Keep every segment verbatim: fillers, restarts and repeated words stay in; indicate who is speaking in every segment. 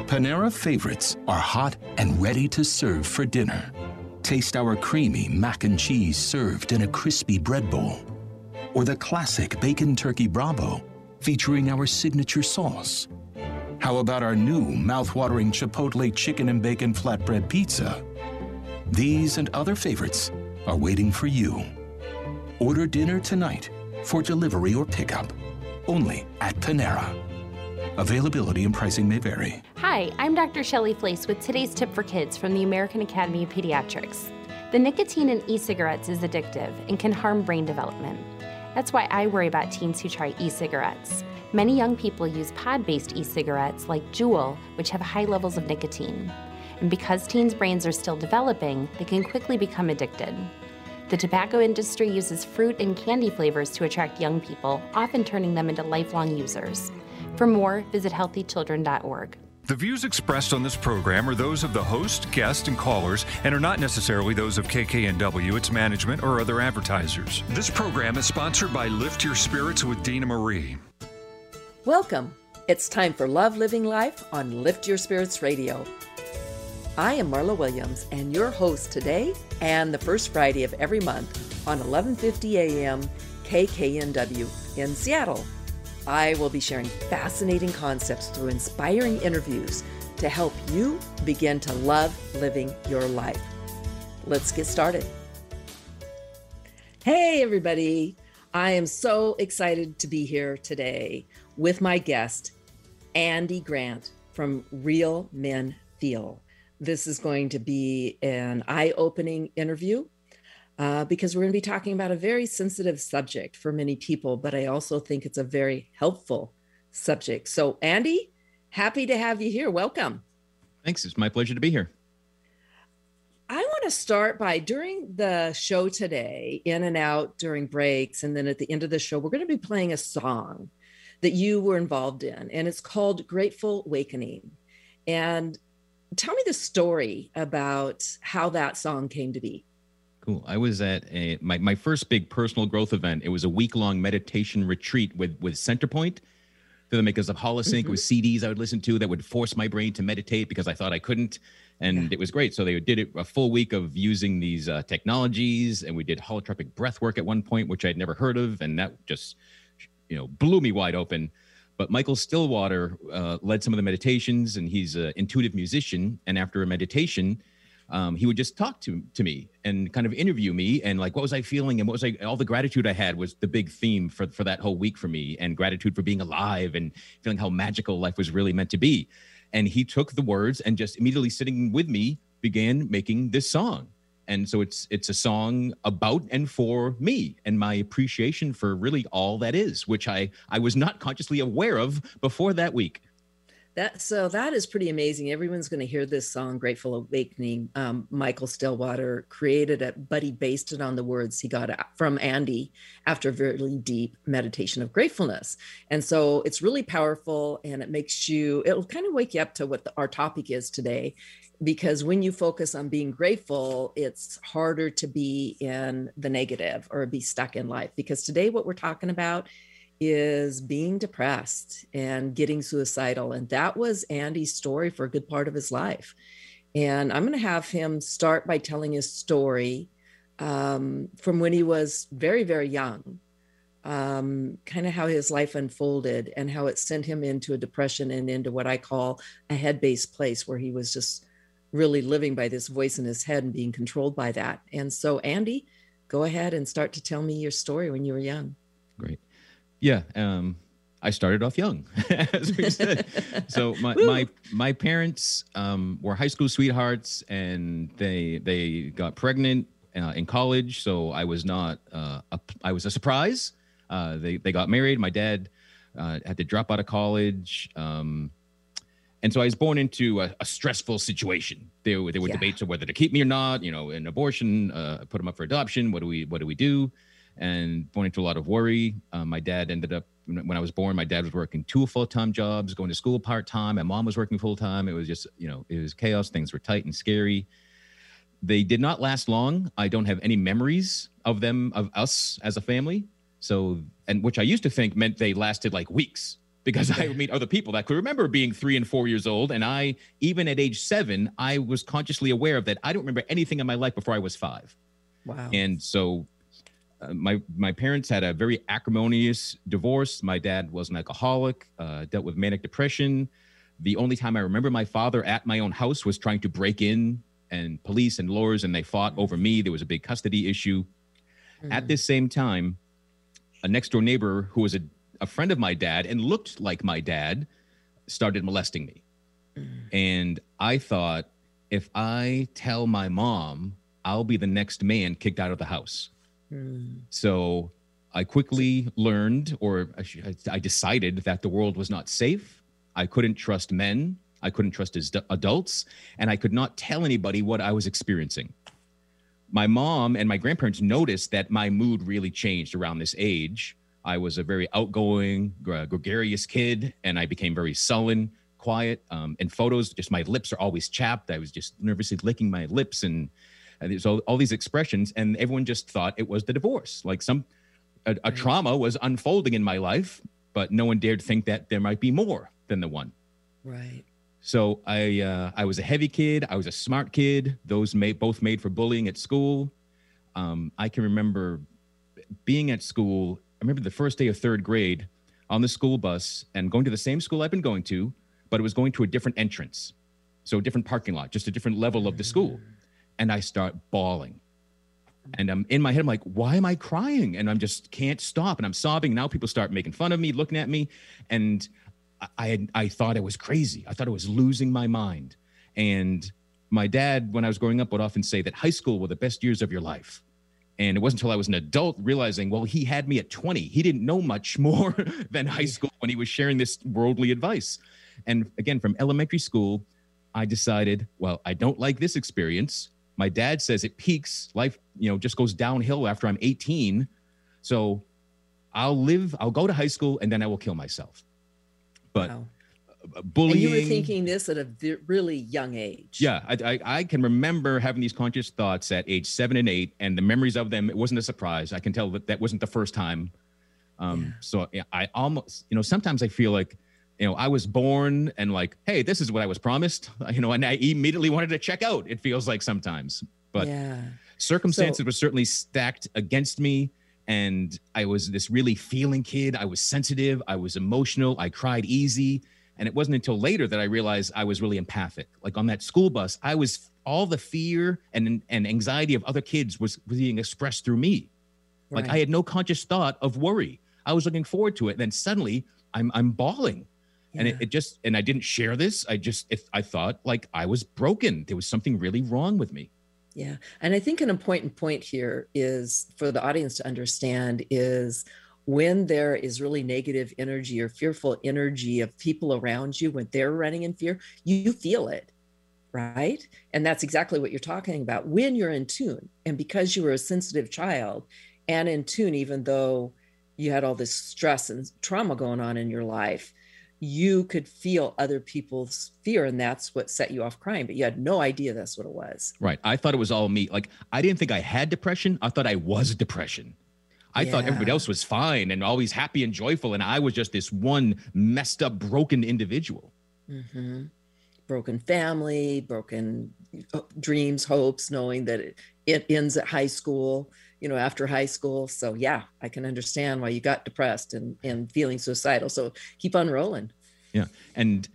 Speaker 1: Panera favorites are hot and ready to serve for dinner. Taste our creamy mac and cheese served in a crispy bread bowl. Or the classic bacon turkey Bravo featuring our signature sauce. How about our new mouth-watering Chipotle chicken and bacon flatbread pizza? These and other favorites are waiting for you. Order dinner tonight for delivery or pickup, only at Panera. Availability and pricing may vary.
Speaker 2: Hi, I'm Doctor Shelley Flace with today's tip for kids from the American Academy of Pediatrics. The nicotine in e-cigarettes is addictive and can harm brain development. That's why I worry about teens who try e-cigarettes. Many young people use pod-based e-cigarettes like Juul, which have high levels of nicotine. And because teens' brains are still developing, they can quickly become addicted. The tobacco industry uses fruit and candy flavors to attract young people, often turning them into lifelong users. For more, visit healthy children dot org.
Speaker 3: The views expressed on this program are those of the host, guest, and callers, and are not necessarily those of K K N W, its management, or other advertisers. This program is sponsored by Lift Your Spirits with Dina Marie.
Speaker 4: Welcome. It's time for Love Living Life on Lift Your Spirits Radio. I am Marla Williams, and your host today and the first Friday of every month on eleven fifty a.m. K K N W in Seattle. I will be sharing fascinating concepts through inspiring interviews to help you begin to love living your life. Let's get started. Hey, everybody. I am so excited to be here today with my guest, Andy Grant from Real Men Feel. This is going to be an eye-opening interview uh, because we're going to be talking about a very sensitive subject for many people, but I also think it's a very helpful subject. So Andy, happy to have you here. Welcome.
Speaker 5: Thanks. It's my pleasure to be here.
Speaker 4: I want to start by, during the show today, in and out during breaks, and then at the end of the show, we're going to be playing a song that you were involved in, and it's called Grateful Awakening. And tell me the story about how that song came to be.
Speaker 5: Cool. I was at a, my, my first big personal growth event. It was a week-long meditation retreat with, with Centerpoint. They're the makers of Holosync mm-hmm. with C Ds I would listen to that would force my brain to meditate because I thought I couldn't. And yeah. It was great. So they did it a full week of using these uh, technologies, and we did holotropic breath work at one point, which I'd never heard of. And that just, you know, blew me wide open. But Michael Stillwater uh, led some of the meditations, and he's an intuitive musician. And after a meditation, um, he would just talk to, to me and kind of interview me. And like, what was I feeling? And what was I, all the gratitude I had was the big theme for, for that whole week for me, and gratitude for being alive and feeling how magical life was really meant to be. And he took the words and just immediately sitting with me began making this song. And so it's it's a song about and for me and my appreciation for really all that is, which I, I was not consciously aware of before that week.
Speaker 4: That so that is pretty amazing. Everyone's going to hear this song, Grateful Awakening. Um, Michael Stillwater created it, but he based it on the words he got from Andy after a very deep meditation of gratefulness. And so it's really powerful, and it makes you, it'll kind of wake you up to what the, our topic is today. Because when you focus on being grateful, it's harder to be in the negative or be stuck in life. Because today what we're talking about is being depressed and getting suicidal. And that was Andy's story for a good part of his life. And I'm going to have him start by telling his story um, from when he was very, very young, um, kind of how his life unfolded and how it sent him into a depression and into what I call a head-based place where he was just really living by this voice in his head and being controlled by that. And so, Andy, go ahead and start to tell me your story when you were young.
Speaker 5: Great. Yeah. Um, I started off young, as we said. So my, my, my parents um, were high school sweethearts, and they, they got pregnant uh, in college. So I was not, uh, a, I was a surprise. Uh, they, they got married. My dad uh, had to drop out of college. Um, And so I was born into a, a stressful situation. There were, there were yeah. debates of whether to keep me or not, you know, an abortion, uh, put them up for adoption. What do we, what do we do? And born into a lot of worry. Um, my dad ended up, when I was born, my dad was working two full-time jobs, going to school part-time. My mom was working full-time. It was just, you know, it was chaos. Things were tight and scary. They did not last long. I don't have any memories of them, of us as a family. So, and which I used to think meant they lasted like weeks. because I would meet other people that could remember being three and four years old. And I, even at age seven, I was consciously aware of that. I don't remember anything in my life before I was five.
Speaker 4: Wow.
Speaker 5: And so uh, my my parents had a very acrimonious divorce. My dad was an alcoholic, uh, dealt with manic depression. The only time I remember my father at my own house was trying to break in, and police and lawyers, and they fought over me. There was a big custody issue. Mm. At this same time, a next door neighbor who was a, a friend of my dad and looked like my dad started molesting me. Mm. And I thought, if I tell my mom, I'll be the next man kicked out of the house. Mm. So I quickly learned, or I, I decided that the world was not safe. I couldn't trust men. I couldn't trust as adults, and I could not tell anybody what I was experiencing. My mom and my grandparents noticed that my mood really changed around this age. I was a very outgoing, gregarious kid, and I became very sullen, quiet. Um, in photos, just my lips are always chapped. I was just nervously licking my lips, and, and there's all, all these expressions, and everyone just thought it was the divorce. Like some a, a trauma was unfolding in my life, but no one dared think that there might be more than the one.
Speaker 4: Right.
Speaker 5: So I uh, I was a heavy kid. I was a smart kid. Those made, both made for bullying at school. Um, I can remember being at school. I remember the first day of third grade on the school bus and going to the same school I've been going to, but it was going to a different entrance. So a different parking lot, just a different level of the school. And I start bawling. And I'm in my head, I'm like, why am I crying? And I'm just can't stop. And I'm sobbing. Now people start making fun of me, looking at me. And I had, I thought I was crazy. I thought I was losing my mind. And my dad, when I was growing up, would often say that high school were the best years of your life. And it wasn't until I was an adult realizing, well, he had me at twenty. He didn't know much more than high school when he was sharing this worldly advice. And again, from elementary school, I decided, well, I don't like this experience. My dad says it peaks. Life, you know, just goes downhill after I'm eighteen. So I'll live, I'll go to high school, and then I will kill myself. But
Speaker 4: wow.
Speaker 5: bullying.
Speaker 4: And you were thinking this at a v- really young age.
Speaker 5: Yeah, I, I, I can remember having these conscious thoughts at age seven and eight, and the memories of them, it wasn't a surprise. I can tell that that wasn't the first time. Um, yeah. So I almost, you know, sometimes I feel like, you know, I was born and like, hey, this is what I was promised, you know, and I immediately wanted to check out. It feels like sometimes, but
Speaker 4: yeah.
Speaker 5: circumstances
Speaker 4: so,
Speaker 5: were certainly stacked against me. And I was this really feeling kid. I was sensitive. I was emotional. I cried easy. And it wasn't until later that I realized I was really empathic. Like on that school bus, I was all the fear and, and anxiety of other kids was, was being expressed through me. Like
Speaker 4: right.
Speaker 5: I had no conscious thought of worry. I was looking forward to it. And then suddenly I'm, I'm bawling. Yeah. And it, it just, and I didn't share this. I just, if I thought like I was broken, there was something really wrong with me.
Speaker 4: Yeah. And I think an important point here is for the audience to understand is when there is really negative energy or fearful energy of people around you, when they're running in fear, you feel it, right? And that's exactly what you're talking about. When you're in tune, and because you were a sensitive child and in tune, even though you had all this stress and trauma going on in your life, you could feel other people's fear, and that's what set you off crying, but you had no idea that's what it was.
Speaker 5: Right. I thought it was all me. Like, I didn't think I had depression. I thought I was depression. I yeah. thought everybody else was fine and always happy and joyful, and I was just this one messed up, broken individual.
Speaker 4: Mm-hmm. Broken family, broken dreams, hopes, knowing that it, it ends at high school, you know, after high school. So yeah, I can understand why you got depressed and, and feeling suicidal. So keep on rolling.
Speaker 5: Yeah. And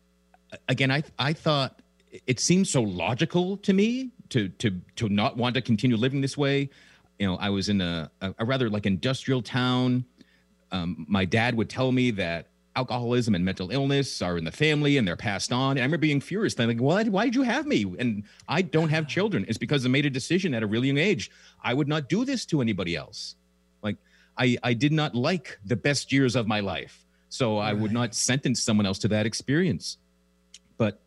Speaker 5: again, I, I thought it seemed so logical to me to, to, to not want to continue living this way. You know, I was in a, a, a rather like industrial town. Um, my dad would tell me that alcoholism and mental illness are in the family and they're passed on. And I remember being furious. I'm like, why, why did you have me? And I don't have children. It's because I made a decision at a really young age. I would not do this to anybody else. Like I, I did not like the best years of my life. So I would not sentence someone else to that experience. But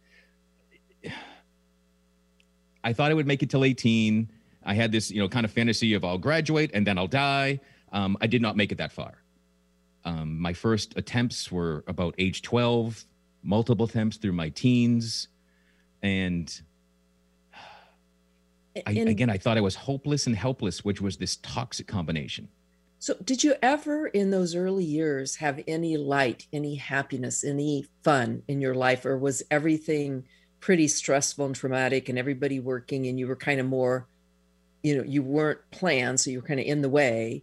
Speaker 5: I thought I would make it till eighteen. I had this, you know, kind of fantasy of I'll graduate and then I'll die. Um, I did not make it that far. Um, my first attempts were about age twelve, multiple attempts through my teens. And I,
Speaker 4: and,
Speaker 5: again, I thought I was hopeless and helpless, which was this toxic combination.
Speaker 4: So, did you ever in those early years have any light, any happiness, any fun in your life, or was everything pretty stressful and traumatic and everybody working and you were kind of more, you know, you weren't planned, so you were kind of in the way?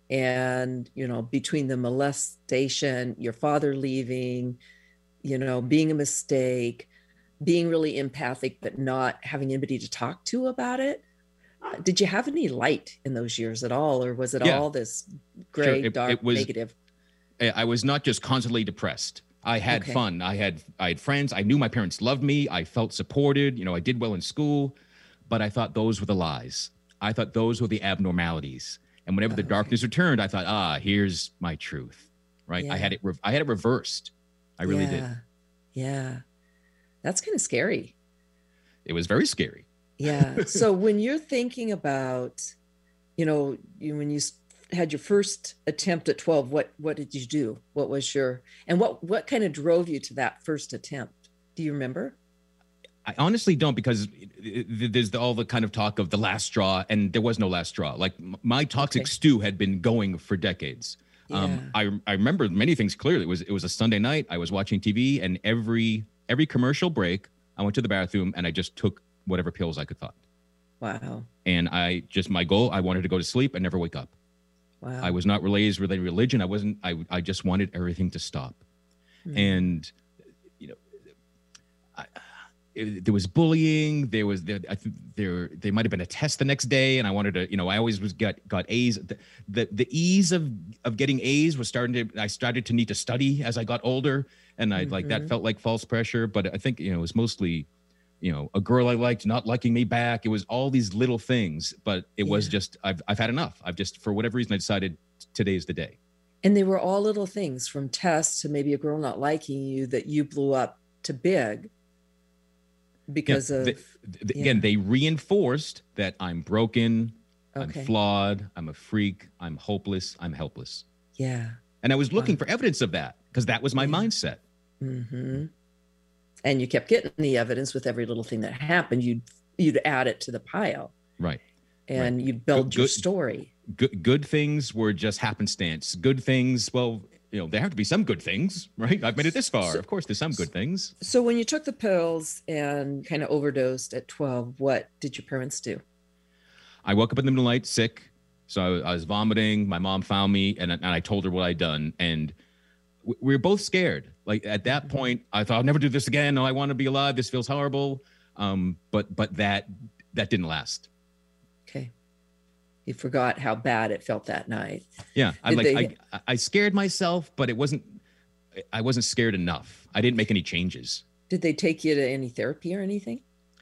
Speaker 4: And, you know, between the molestation, your father leaving, you know, being a mistake, being really empathic, but not having anybody to talk to about it. Did you have any light in those years at all? Or was it
Speaker 5: Yeah.
Speaker 4: all this
Speaker 5: Sure.
Speaker 4: gray,
Speaker 5: It-
Speaker 4: dark,
Speaker 5: it was-
Speaker 4: negative?
Speaker 5: I I was not just constantly depressed. I had
Speaker 4: Okay.
Speaker 5: fun. I had I had friends. I knew my parents loved me. I felt supported. You know, I did well in school, but I thought those were the lies. I thought those were the abnormalities. And whenever the
Speaker 4: Okay.
Speaker 5: darkness returned, I thought, ah, here's my truth. Right? I
Speaker 4: Yeah.
Speaker 5: had it. Re- I had it reversed. I really did.
Speaker 4: Yeah. Yeah. That's kind of scary.
Speaker 5: It was very scary.
Speaker 4: Yeah. So when you're thinking about, you know, you, when you s- had your first attempt at twelve, what what did you do? What was your, and what what kind of drove you to that first attempt? Do you remember?
Speaker 5: I honestly don't, because it- it- there's all the kind of talk of the last straw, and there was no last straw. Like m- my toxic
Speaker 4: Okay.
Speaker 5: stew had been going for decades. Um, I I remember many things clearly. It was it was a Sunday night. I was watching T V, and every every commercial break, I went to the bathroom and I just took whatever pills I could find.
Speaker 4: Wow.
Speaker 5: And I just my goal, I wanted to go to sleep and never wake up.
Speaker 4: Wow.
Speaker 5: I was not raised with any religion. I wasn't. I I just wanted everything to stop.
Speaker 4: Mhm.
Speaker 5: And you know, I, it, there was bullying. There was there. I think there there might have been a test the next day, and I wanted to. You know, I always was got got A's. The the, the ease of of getting A's was starting to. I started to need to study as I got older, and I like that
Speaker 4: Mhm.
Speaker 5: felt like false pressure. But I think you know it was mostly, you know, a girl I liked not liking me back. It was all these little things, but it was
Speaker 4: Yeah.
Speaker 5: just I've I've had enough. I've just for whatever reason I decided today's the day.
Speaker 4: And they were all little things, from tests to maybe a girl not liking you, that you blew up to big because
Speaker 5: Yeah,
Speaker 4: of,
Speaker 5: the- the-
Speaker 4: yeah.
Speaker 5: again, they reinforced that I'm broken,
Speaker 4: Okay.
Speaker 5: I'm flawed, I'm a freak, I'm hopeless, I'm helpless.
Speaker 4: yeah.
Speaker 5: And I was looking
Speaker 4: Wow.
Speaker 5: for evidence of that because that was my
Speaker 4: Yeah.
Speaker 5: mindset.
Speaker 4: hmm And you kept getting the evidence with every little thing that happened. You'd you'd add it to the pile,
Speaker 5: Right.
Speaker 4: and you'd build
Speaker 5: Good-
Speaker 4: your
Speaker 5: good-
Speaker 4: story.
Speaker 5: Good good things were just happenstance. Good things, well, you know, there have to be some good things, right? I've made it this far.
Speaker 4: So-
Speaker 5: of course, there's some good things.
Speaker 4: So when you took the pills and kind of overdosed at twelve, what did your parents do?
Speaker 5: I woke up in the middle of the night sick. So I, I was vomiting. My mom found me and, and I told her what I'd done. And we, we were both scared. Like at that
Speaker 4: Mm-hmm.
Speaker 5: point, I thought I'll never do this again. No, I want to be alive. This feels horrible. Um, but but that that didn't last.
Speaker 4: Okay. You forgot how bad it felt that night.
Speaker 5: Yeah, I
Speaker 4: Did
Speaker 5: like
Speaker 4: they-
Speaker 5: I, I scared myself, but it wasn't. I wasn't scared enough. I didn't make any changes.
Speaker 4: Did they take you to any therapy or anything?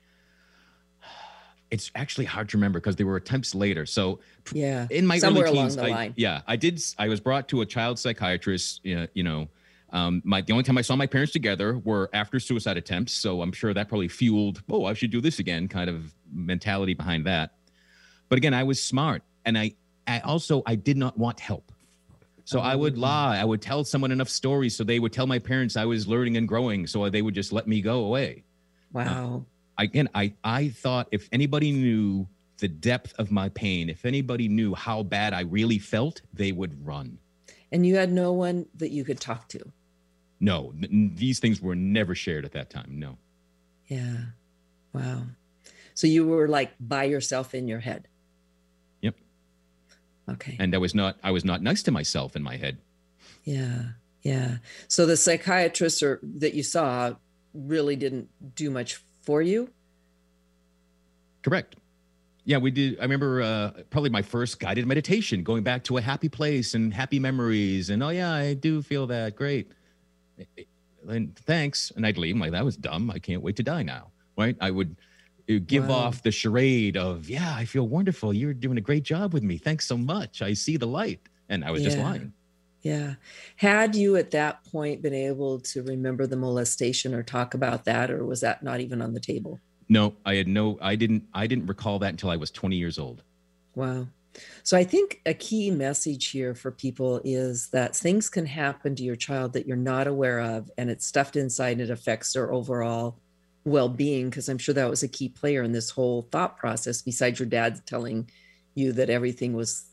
Speaker 5: It's actually hard to remember because there were attempts later. So
Speaker 4: Yeah.
Speaker 5: in my
Speaker 4: Somewhere
Speaker 5: early
Speaker 4: along
Speaker 5: teens,
Speaker 4: the
Speaker 5: I,
Speaker 4: line.
Speaker 5: yeah, I did. I was brought to a child psychiatrist. You know, you know um, my the only time I saw my parents together were after suicide attempts. So I'm sure that probably fueled, oh, I should do this again, kind of mentality behind that. But again, I was smart, and I, I also I did not want help. So I would
Speaker 4: Oh.
Speaker 5: lie. I would tell someone enough stories so they would tell my parents I was learning and growing, so they would just let me go away.
Speaker 4: Wow.
Speaker 5: Again, I I thought if anybody knew the depth of my pain, if anybody knew how bad I really felt, they would run.
Speaker 4: And you had no one that you could talk to.
Speaker 5: No, n- these things were never shared at that time. No.
Speaker 4: Yeah. Wow. So you were like by yourself in your head.
Speaker 5: Yep.
Speaker 4: Okay.
Speaker 5: And I was not I was not nice to myself in my head.
Speaker 4: Yeah. Yeah. So the psychiatrist or that you saw really didn't do much for you.
Speaker 5: Correct. Yeah, we did. I remember uh, probably my first guided meditation, going back to a happy place and happy memories. And oh yeah, I do feel that. Great. And thanks. And I'd leave. I'm like, that was dumb. I can't wait to die now. Right. I would uh, give
Speaker 4: Wow.
Speaker 5: off the charade of, yeah, I feel wonderful. You're doing a great job with me. Thanks so much. I see the light. And I was just
Speaker 4: Yeah.
Speaker 5: lying.
Speaker 4: Yeah. Had you at that point been able to remember the molestation or talk about that, or was that not even on the table?
Speaker 5: No, I had no, I didn't, I didn't recall that until I was twenty years old.
Speaker 4: Wow. So I think a key message here for people is that things can happen to your child that you're not aware of, and it's stuffed inside and it affects their overall well-being, because I'm sure that was a key player in this whole thought process, besides your dad telling you that everything was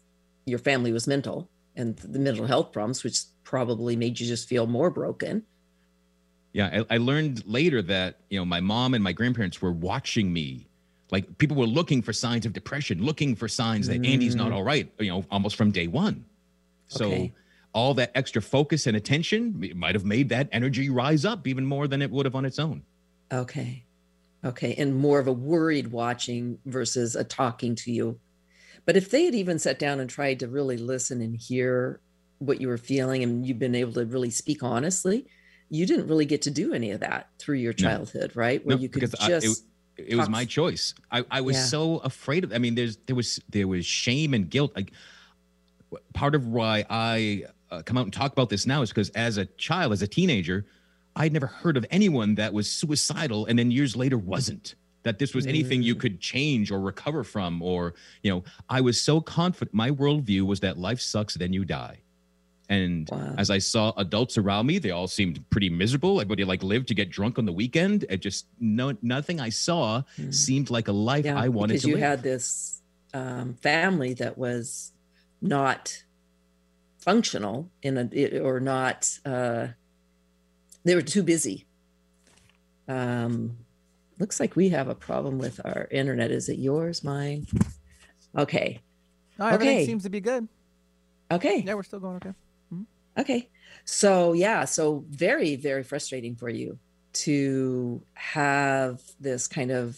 Speaker 4: your family was mental and the mental health problems, which probably made you just feel more broken.
Speaker 5: Yeah, I, I learned later that, you know, my mom and my grandparents were watching me. Like, people were looking for signs of depression, looking for signs that mm. Andy's not all right, you know, almost from day one. So okay. all that extra focus and attention might have made that energy rise up even more than it would have on its own.
Speaker 4: Okay. Okay. And more of a worried watching versus a talking to you. But if they had even sat down and tried to really listen and hear what you were feeling, and you've been able to really speak honestly, you didn't really get to do any of that through your childhood, no. right? Where no, you could just... I, it,
Speaker 5: it was my choice. I, I was yeah. so afraid of, I mean, there's, there was, there was shame and guilt. Like, part of why I uh, come out and talk about this now is because as a child, as a teenager, I'd never heard of anyone that was suicidal and then years later wasn't. That this was anything mm. you could change or recover from, or, you know, I was so confident. My worldview was that life sucks, then you die. And wow. as I saw adults around me, they all seemed pretty miserable. Everybody like lived to get drunk on the weekend. It just, no, nothing I saw mm. seemed like a life yeah, I wanted to live.
Speaker 4: Because you had this um, family that was not functional in a, or not, uh, they were too busy. Um, Looks like we have a problem with our internet. Is it yours, mine? Okay.
Speaker 6: No, everything
Speaker 4: okay.
Speaker 6: seems to be good.
Speaker 4: Okay.
Speaker 6: Yeah, we're still going okay. Mm-hmm.
Speaker 4: Okay. So, yeah, so very, very frustrating for you to have this kind of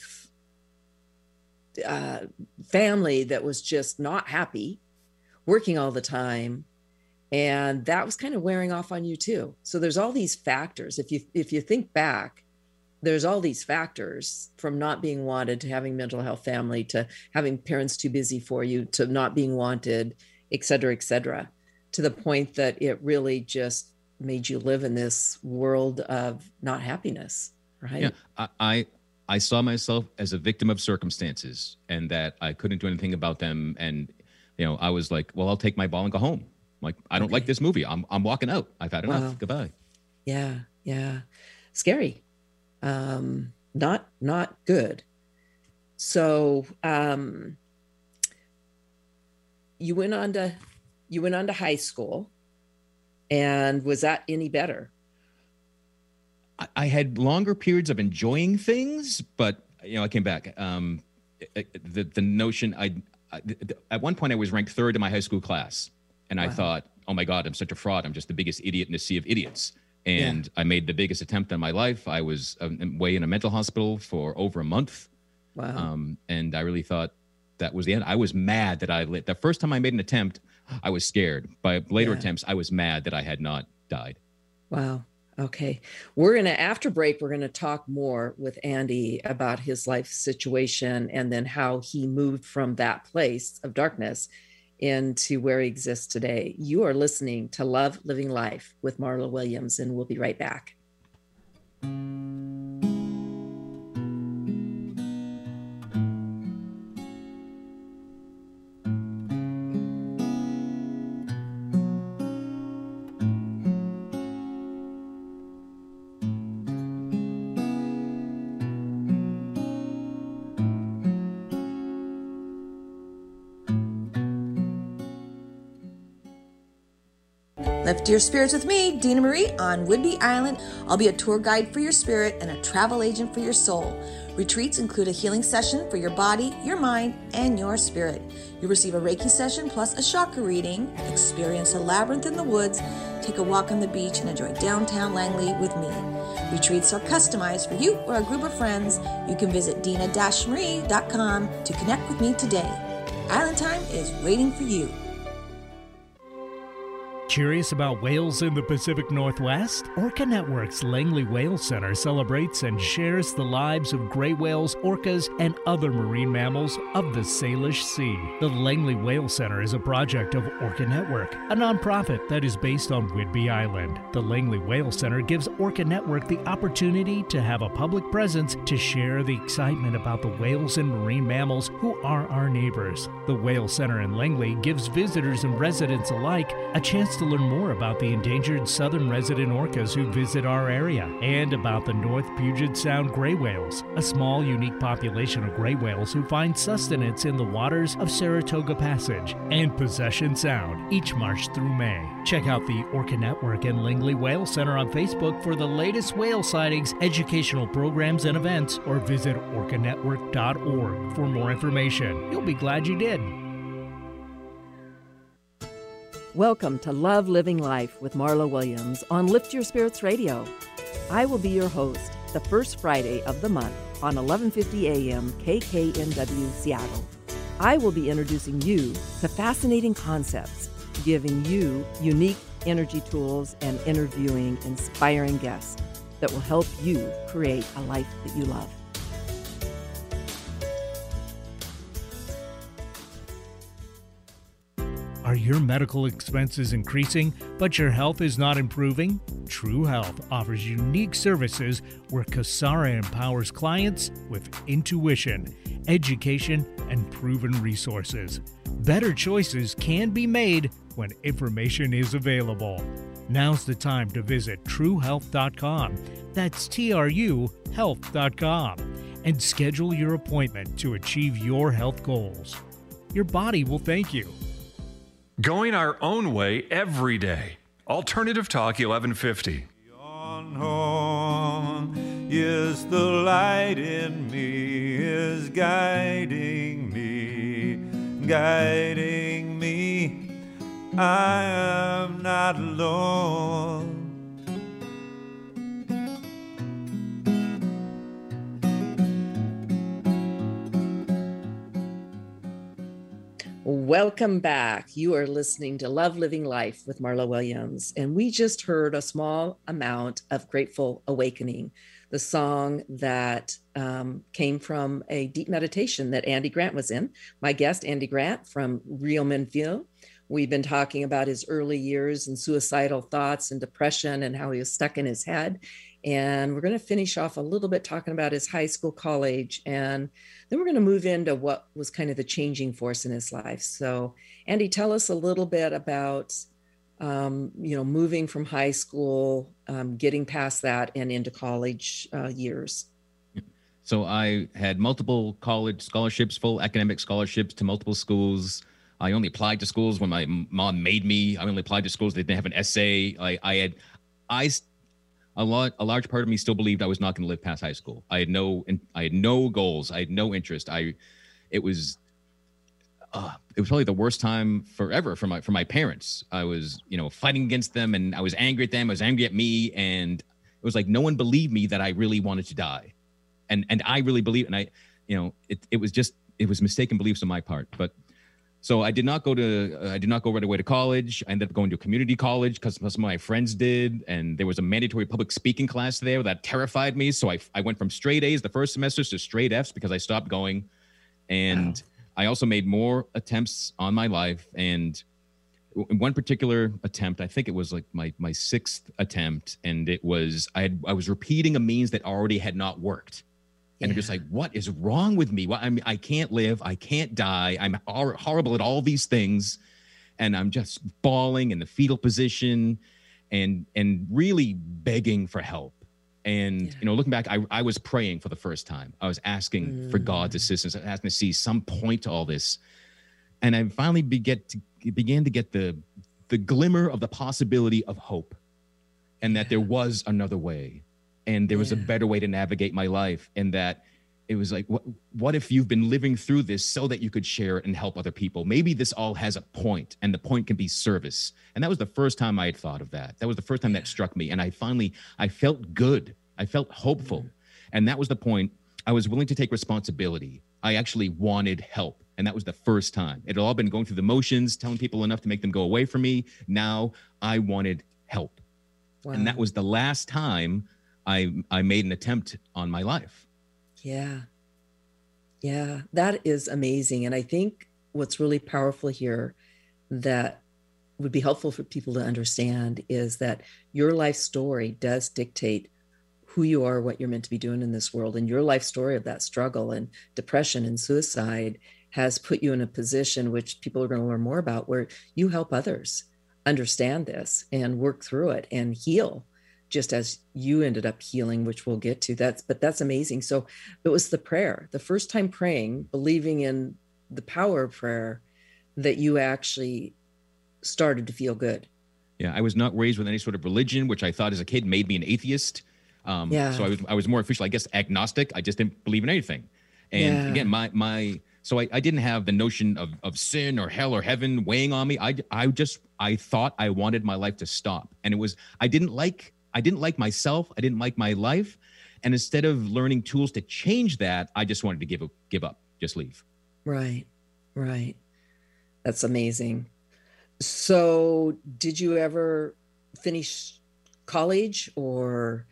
Speaker 4: uh, family that was just not happy, working all the time. And that was kind of wearing off on you too. So there's all these factors. If you if you think back, there's all these factors from not being wanted to having mental health family to having parents too busy for you to not being wanted, et cetera, et cetera, to the point that it really just made you live in this world of not happiness, right?
Speaker 5: Yeah, I, I, I saw myself as a victim of circumstances and that I couldn't do anything about them. And, you know, I was like, well, I'll take my ball and go home. Like, I don't okay. like this movie. I'm, I'm walking out. I've had enough. Wow. Goodbye.
Speaker 4: Yeah, yeah. Scary. Um, not, not good. So, um, you went on to, you went on to high school, and was that any better?
Speaker 5: I, I had longer periods of enjoying things, but, you know, I came back. Um, the, the notion I, I, at one point I was ranked third in my high school class, and wow. I thought, oh my God, I'm such a fraud. I'm just the biggest idiot in a sea of idiots. And yeah. I made the biggest attempt in my life. I was away in a mental hospital for over a month.
Speaker 4: Wow.
Speaker 5: Um, and I really thought that was the end. I was mad that I lit. The first time I made an attempt, I was scared. By later yeah. attempts, I was mad that I had not died.
Speaker 4: Wow. Okay. We're going to, after break, we're going to talk more with Andy about his life situation and then how he moved from that place of darkness into where he exists today. You are listening to Love Living Life with Marla Williams, and we'll be right back.
Speaker 7: Lift your spirits with me, Dina Marie, on Whidbey Island. I'll be a tour guide for your spirit and a travel agent for your soul. Retreats include a healing session for your body, your mind, and your spirit. You'll receive a Reiki session plus a chakra reading, experience a labyrinth in the woods, take a walk on the beach, and enjoy downtown Langley with me. Retreats are customized for you or a group of friends. You can visit dina dash marie dot com to connect with me today. Island Time is waiting for you.
Speaker 8: Curious about whales in the Pacific Northwest? Orca Network's Langley Whale Center celebrates and shares the lives of gray whales, orcas, and other marine mammals of the Salish Sea. The Langley Whale Center is a project of Orca Network, a nonprofit that is based on Whidbey Island. The Langley Whale Center gives Orca Network the opportunity to have a public presence to share the excitement about the whales and marine mammals who are our neighbors. The Whale Center in Langley gives visitors and residents alike a chance to to learn more about the endangered southern resident orcas who visit our area and about the North Puget Sound gray whales, a small, unique population of gray whales who find sustenance in the waters of Saratoga Passage and Possession Sound each March through May. Check out the Orca Network and Langley Whale Center on Facebook for the latest whale sightings, educational programs, and events, or visit orca network dot org for more information. You'll be glad you did.
Speaker 4: Welcome to Love Living Life with Marla Williams on Lift Your Spirits Radio. I will be your host the first Friday of the month on eleven fifty a.m. K K N W Seattle. I will be introducing you to fascinating concepts, giving you unique energy tools, and interviewing inspiring guests that will help you create a life that you love.
Speaker 8: Are your medical expenses increasing, but your health is not improving? True Health offers unique services where Kasara empowers clients with intuition, education, and proven resources. Better choices can be made when information is available. Now's the time to visit true health dot com. That's T R U health dot com. And schedule your appointment to achieve your health goals. Your body will thank you.
Speaker 3: Going our own way every day. Alternative Talk eleven fifty.
Speaker 9: On home is the light in me, is guiding me, guiding me. I am not alone.
Speaker 4: Welcome back. You are listening to Love Living Life with Marla Williams, and we just heard a small amount of Grateful Awakening, the song that um, came from a deep meditation that Andy Grant was in. My guest, Andy Grant from Rio Menfil. We've been talking about his early years and suicidal thoughts and depression and how he was stuck in his head. And we're going to finish off a little bit talking about his high school, college, and then we're going to move into what was kind of the changing force in his life. So, Andy, tell us a little bit about, um, you know, moving from high school, um, getting past that and into college uh, years.
Speaker 5: So I had multiple college scholarships, full academic scholarships to multiple schools. I only applied to schools when my mom made me. I only applied to schools that didn't have an essay. I, I had, I, a lot, a large part of me still believed I was not going to live past high school. I had no, I had no goals. I had no interest. I, it was, uh, it was probably the worst time forever for my, for my parents. I was, you know, fighting against them, and I was angry at them. I was angry at me, and it was like no one believed me that I really wanted to die, and and I really believed. And I, you know, it it was just it was mistaken beliefs on my part, but. So I did not go to, uh, I did not go right away to college. I ended up going to a community college because some of my friends did. And there was a mandatory public speaking class there that terrified me. So I, I went from straight A's the first semester to straight F's because I stopped going. And wow. I also made more attempts on my life. And in one particular attempt, I think it was like my, my sixth attempt. And it was, I had, I was repeating a means that already had not worked. And yeah. I'm just like, what is wrong with me? Well, I mean, I can't live. I can't die. I'm hor- horrible at all these things. And I'm just bawling in the fetal position and and really begging for help. And, yeah. you know, looking back, I, I was praying for the first time. I was asking mm. for God's assistance. I was asking to see some point to all this. And I finally be get to, began to get the, the glimmer of the possibility of hope, and that yeah. there was another way. And there was yeah. a better way to navigate my life. And that it was like, what, what if you've been living through this so that you could share it and help other people? Maybe this all has a point, and the point can be service. And that was the first time I had thought of that. That was the first time yeah. that struck me. And I finally, I felt good. I felt hopeful. Mm-hmm. And that was the point. I was willing to take responsibility. I actually wanted help. And that was the first time. It had all been going through the motions, telling people enough to make them go away from me. Now I wanted help. Wow. And that was the last time I I made an attempt on my life.
Speaker 4: Yeah. Yeah, that is amazing. And I think what's really powerful here that would be helpful for people to understand is that your life story does dictate who you are, what you're meant to be doing in this world. And your life story of that struggle and depression and suicide has put you in a position, which people are going to learn more about, where you help others. understand this and work through it and heal, just as you ended up healing, which we'll get to. That's, but that's amazing. So it was the prayer, the first time praying, believing in the power of prayer, that you actually started to feel good.
Speaker 5: Yeah, I was not raised with any sort of religion, which I thought as a kid made me an atheist. Um,
Speaker 4: Yeah.
Speaker 5: So I was I was more official, I guess, agnostic. I just didn't believe in anything. And
Speaker 4: Yeah.
Speaker 5: again, my my so I, I didn't have the notion of of sin or hell or heaven weighing on me. I I just I thought I wanted my life to stop, and it was I didn't like I didn't like myself. I didn't like my life, and instead of learning tools to change that, I just wanted to give up, give up, just leave.
Speaker 4: Right, right. That's amazing. So did you ever finish college or?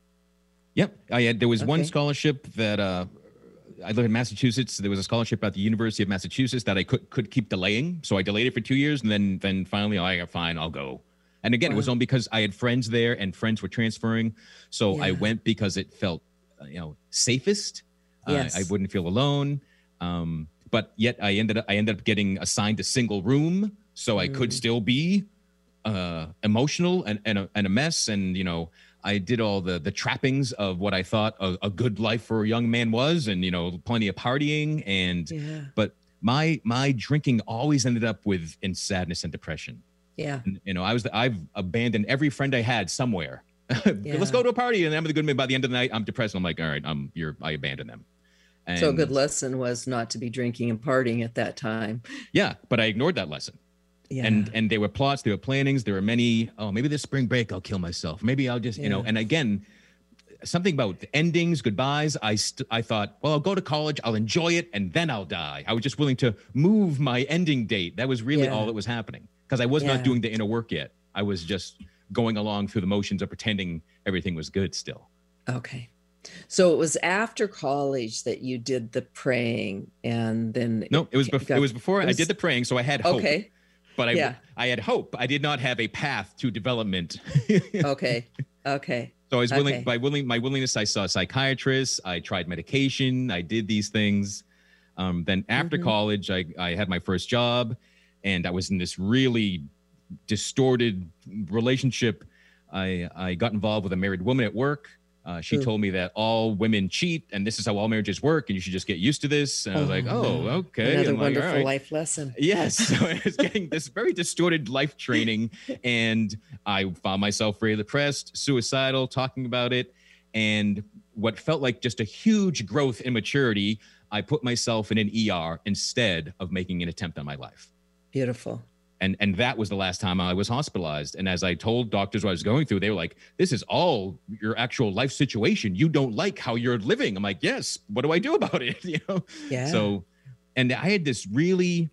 Speaker 5: Yep, I had. There was one
Speaker 4: Okay.
Speaker 5: scholarship that uh, I lived in Massachusetts. There was a scholarship at the University of Massachusetts that I could could keep delaying. So I delayed it for two years, and then then finally, oh, I got fine. I'll go. And again, it was
Speaker 4: Wow.
Speaker 5: only because I had friends there, and friends were transferring. So I
Speaker 4: Yeah.
Speaker 5: went because it felt, uh, you know, safest.
Speaker 4: Yes.
Speaker 5: Uh, I wouldn't feel alone. Um, but yet, I ended up I ended up getting assigned a single room, so I could
Speaker 4: Mm.
Speaker 5: still be uh, emotional and and a, and a mess. And you know, I did all the the trappings of what I thought a, a good life for a young man was, and you know, plenty of partying. And
Speaker 4: Yeah,
Speaker 5: but my my drinking always ended up with in sadness and depression.
Speaker 4: yeah,
Speaker 5: And, you know, I was the, I've abandoned every friend I had somewhere. Let's go to a party, and I'm the good man. By the end of the night, I'm depressed. I'm like, all right, I'm you're I abandoned them. And
Speaker 4: so a good lesson was not to be drinking and partying at that time.
Speaker 5: yeah, but I ignored that lesson.
Speaker 4: Yeah.
Speaker 5: And and there were plots, there were plannings, there were many. Oh, maybe this spring break I'll kill myself. Maybe I'll just, you know.
Speaker 4: Yeah.
Speaker 5: And again, something about the endings, goodbyes. I st- I thought, well, I'll go to college, I'll enjoy it, and then I'll die. I was just willing to move my ending date. That was really
Speaker 4: Yeah.
Speaker 5: all that was happening, because I was
Speaker 4: Yeah.
Speaker 5: not doing the inner work yet. I was just going along through the motions of pretending everything was good still.
Speaker 4: Okay. So it was after college that you did the praying, and then
Speaker 5: No, it was
Speaker 4: ca-
Speaker 5: bef-
Speaker 4: got-
Speaker 5: it was before
Speaker 4: it
Speaker 5: I
Speaker 4: was-
Speaker 5: did the praying, so I had hope.
Speaker 4: Okay.
Speaker 5: But I
Speaker 4: Yeah.
Speaker 5: I had hope. I did not have a path to development.
Speaker 4: Okay. Okay.
Speaker 5: So I was willing,
Speaker 4: Okay.
Speaker 5: by willing, my willingness, I saw psychiatrists, I tried medication, I did these things. Um, then after
Speaker 4: Mhm.
Speaker 5: college, I, I had my first job, and I was in this really distorted relationship. I, I got involved with a married woman at work. Uh, she
Speaker 4: Ooh.
Speaker 5: told me that all women cheat, and this is how all marriages work, and you should just get used to this. And I was like, oh,
Speaker 4: no.
Speaker 5: okay.
Speaker 4: Another
Speaker 5: I'm like,
Speaker 4: wonderful
Speaker 5: all right.
Speaker 4: life lesson.
Speaker 5: Yes. So I was getting this very distorted life training, and I found myself very depressed, suicidal, talking about it. And what felt like just a huge growth in maturity, I put myself in an E R instead of making an attempt on my life.
Speaker 4: Beautiful.
Speaker 5: And and that was the last time I was hospitalized. And as I told doctors what I was going through, they were like, this is all your actual life situation. You don't like how you're living. I'm like, yes, what do I do about it? You know?
Speaker 4: Yeah.
Speaker 5: So, and I had this really,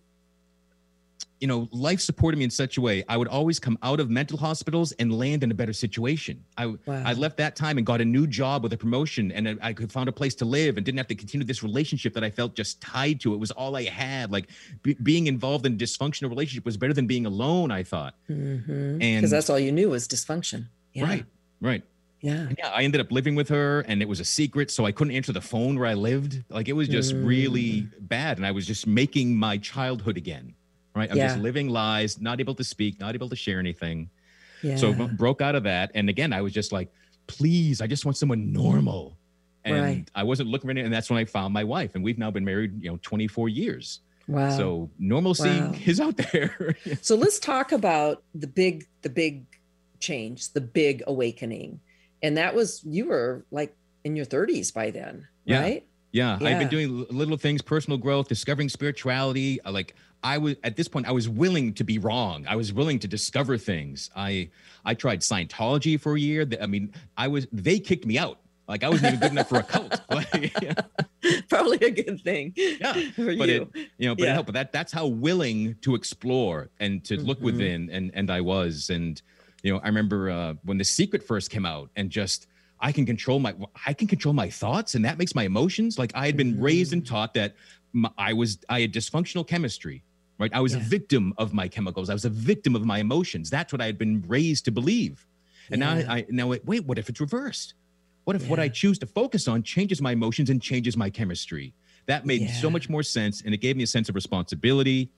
Speaker 5: you know, life supported me in such a way. I would always come out of mental hospitals and land in a better situation. I
Speaker 4: Wow.
Speaker 5: I left that time and got a new job with a promotion, and I could found a place to live and didn't have to continue this relationship that I felt just tied to. It was all I had. Like be, being involved in a dysfunctional relationship was better than being alone, I thought.
Speaker 4: Because
Speaker 5: And-
Speaker 4: that's all you knew was dysfunction. Yeah.
Speaker 5: Right, right.
Speaker 4: Yeah.
Speaker 5: And yeah, I ended up living with her, and it was a secret, so I couldn't answer the phone where I lived. Like it was just
Speaker 4: Mm.
Speaker 5: really bad, and I was just making my childhood again. Right, I'm just
Speaker 4: Yeah.
Speaker 5: living lies, not able to speak, not able to share anything.
Speaker 4: Yeah.
Speaker 5: So b- broke out of that, and again, I was just like, please, I just want someone normal, and
Speaker 4: Right.
Speaker 5: I wasn't looking for anything. And that's when I found my wife, and we've now been married, you know, twenty-four years.
Speaker 4: Wow.
Speaker 5: So normalcy
Speaker 4: Wow.
Speaker 5: is out there.
Speaker 4: So let's talk about the big, the big change, the big awakening. And that was, you were like in your thirties by then,
Speaker 5: Yeah.
Speaker 4: right?
Speaker 5: Yeah, I've
Speaker 4: Yeah.
Speaker 5: been doing l- little things, personal growth, discovering spirituality. uh, Like I was at this point, I was willing to be wrong. I was willing to discover things. I I tried Scientology for a year. Th- I mean, I was they kicked me out. Like I wasn't even good enough for a cult. Like, yeah,
Speaker 4: Probably a good thing.
Speaker 5: yeah.
Speaker 4: For
Speaker 5: But
Speaker 4: you.
Speaker 5: it, you know, but it
Speaker 4: Yeah.
Speaker 5: helped. But that that's how willing to explore and to look
Speaker 4: Mhm.
Speaker 5: within, and and I was. And you know, I remember uh, when The Secret first came out, and just I can control my I can control my thoughts, and that makes my emotions. Like I had been raised and taught that my, I was I had dysfunctional chemistry, right? I was a
Speaker 4: Yeah.
Speaker 5: victim of my chemicals. I was a victim of my emotions. That's what I had been raised to believe. And
Speaker 4: Yeah.
Speaker 5: now I now wait, wait, what if it's reversed? What if what I
Speaker 4: Yeah.
Speaker 5: choose to focus on changes my emotions and changes my chemistry? That made so
Speaker 4: Yeah.
Speaker 5: much more sense, and it gave me a sense of responsibility.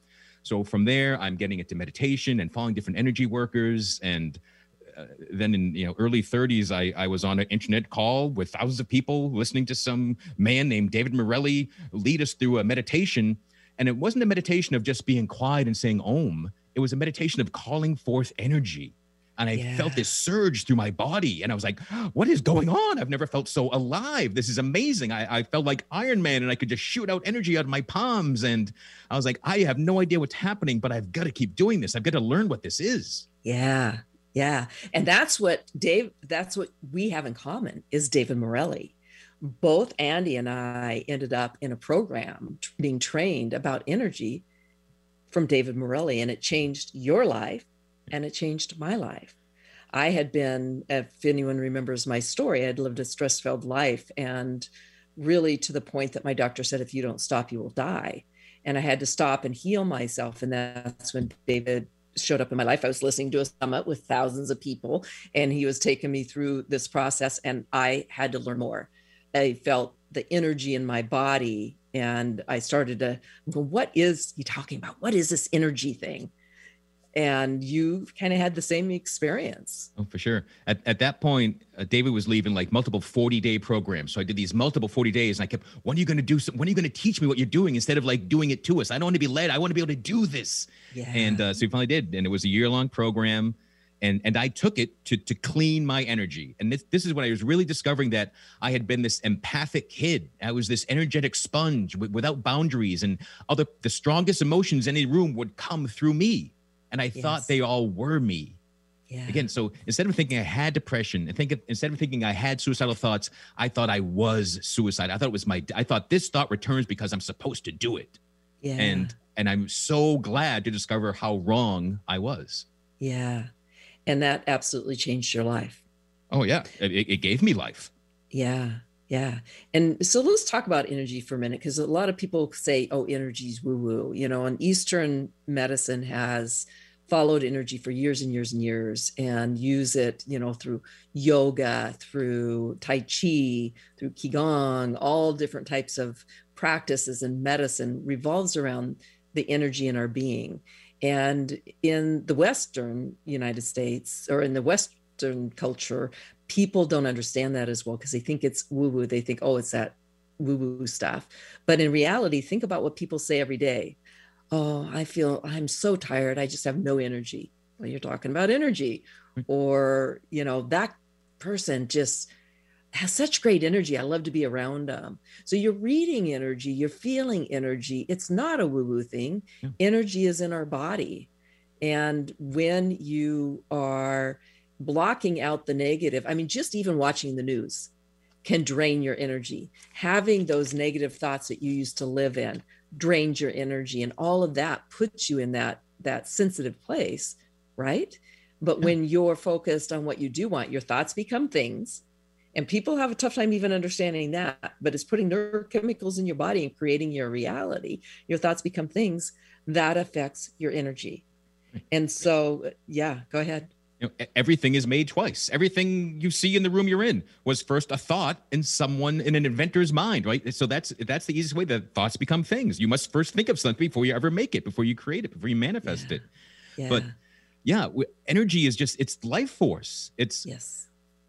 Speaker 5: So from there, I'm getting into meditation and following different energy workers. And uh, then in you know early thirties, I, I was on an internet call with thousands of people listening to some man named David Morelli lead us through a meditation. And it wasn't a meditation of just being quiet and saying Om. It was a meditation of calling forth energy. And I
Speaker 4: Yeah.
Speaker 5: felt this surge through my body. And I was like, what is going on? I've never felt so alive. This is amazing. I, I felt like Iron Man, and I could just shoot out energy out of my palms. And I was like, I have no idea what's happening, but I've got to keep doing this. I've got to learn what this is.
Speaker 4: Yeah. Yeah. And that's what Dave, that's what we have in common is David Morelli. Both Andy and I ended up in a program t- being trained about energy from David Morelli, and it changed your life. And it changed my life. I had been, if anyone remembers my story, I had lived a stress-filled life, and really to the point that my doctor said, if you don't stop, you will die. And I had to stop and heal myself. And that's when David showed up in my life. I was listening to a summit with thousands of people, and he was taking me through this process, and I had to learn more. I felt the energy in my body, and I started to go, what is he talking about? What is this energy thing? And you kind of had the same experience.
Speaker 5: Oh, for sure. At, at that point, uh, David was leaving like multiple forty day programs. So I did these multiple forty days, and I kept, when are you going to do some, when are you going to teach me what you're doing instead of like doing it to us? I don't want to be led. I want to be able to do this.
Speaker 4: Yeah.
Speaker 5: And uh, so we finally did. And it was a year long program. And, and I took it to, to clean my energy. And this, this is when I was really discovering that I had been this empathic kid. I was this energetic sponge w- without boundaries, and other, the strongest emotions in any room would come through me. And I
Speaker 4: Yes.
Speaker 5: thought they all were me.
Speaker 4: Yeah.
Speaker 5: Again, so instead of thinking I had depression, and think of, instead of thinking I had suicidal thoughts, I thought I was suicide. I thought it was my, I thought this thought returns because I'm supposed to do it.
Speaker 4: Yeah.
Speaker 5: And, and I'm so glad to discover how wrong I was.
Speaker 4: Yeah. And that absolutely changed your life.
Speaker 5: Oh yeah. It, it gave me life.
Speaker 4: Yeah. Yeah. And so let's talk about energy for a minute, because a lot of people say, oh, energy's woo woo, you know, and Eastern medicine has followed energy for years and years and years and use it, you know, through yoga, through Tai Chi, through Qigong, all different types of practices, and medicine revolves around the energy in our being. And in the Western United States, or in the Western culture, people don't understand that as well, because they think it's woo-woo. They think, oh, it's that woo-woo stuff. But in reality, think about what people say every day. Oh, I feel I'm so tired. I just have no energy. Well, you're talking about energy. Or, you know, that person just has such great energy. I love to be around them. So you're reading energy, you're feeling energy. It's not a woo-woo thing.
Speaker 5: Yeah.
Speaker 4: Energy is in our body. And when you are blocking out the negative, I mean, just even watching the news can drain your energy. Having those negative thoughts that you used to live in drains your energy, and all of that puts you in that that sensitive place, right? But
Speaker 5: Yeah.
Speaker 4: when you're focused on what you do want, your thoughts become things. And people have a tough time even understanding that, but it's putting neurochemicals in your body and creating your reality. Your thoughts become things that affects your energy. And so, yeah, go ahead.
Speaker 5: You know, e- everything is made twice. Everything you see in the room you're in was first a thought in someone, in an inventor's mind, right? So that's that's the easiest way that thoughts become things. You must first think of something before you ever make it, before you create it, before you manifest
Speaker 4: Yeah.
Speaker 5: it.
Speaker 4: Yeah.
Speaker 5: But yeah, w- energy is just, it's life force. It's
Speaker 4: yes.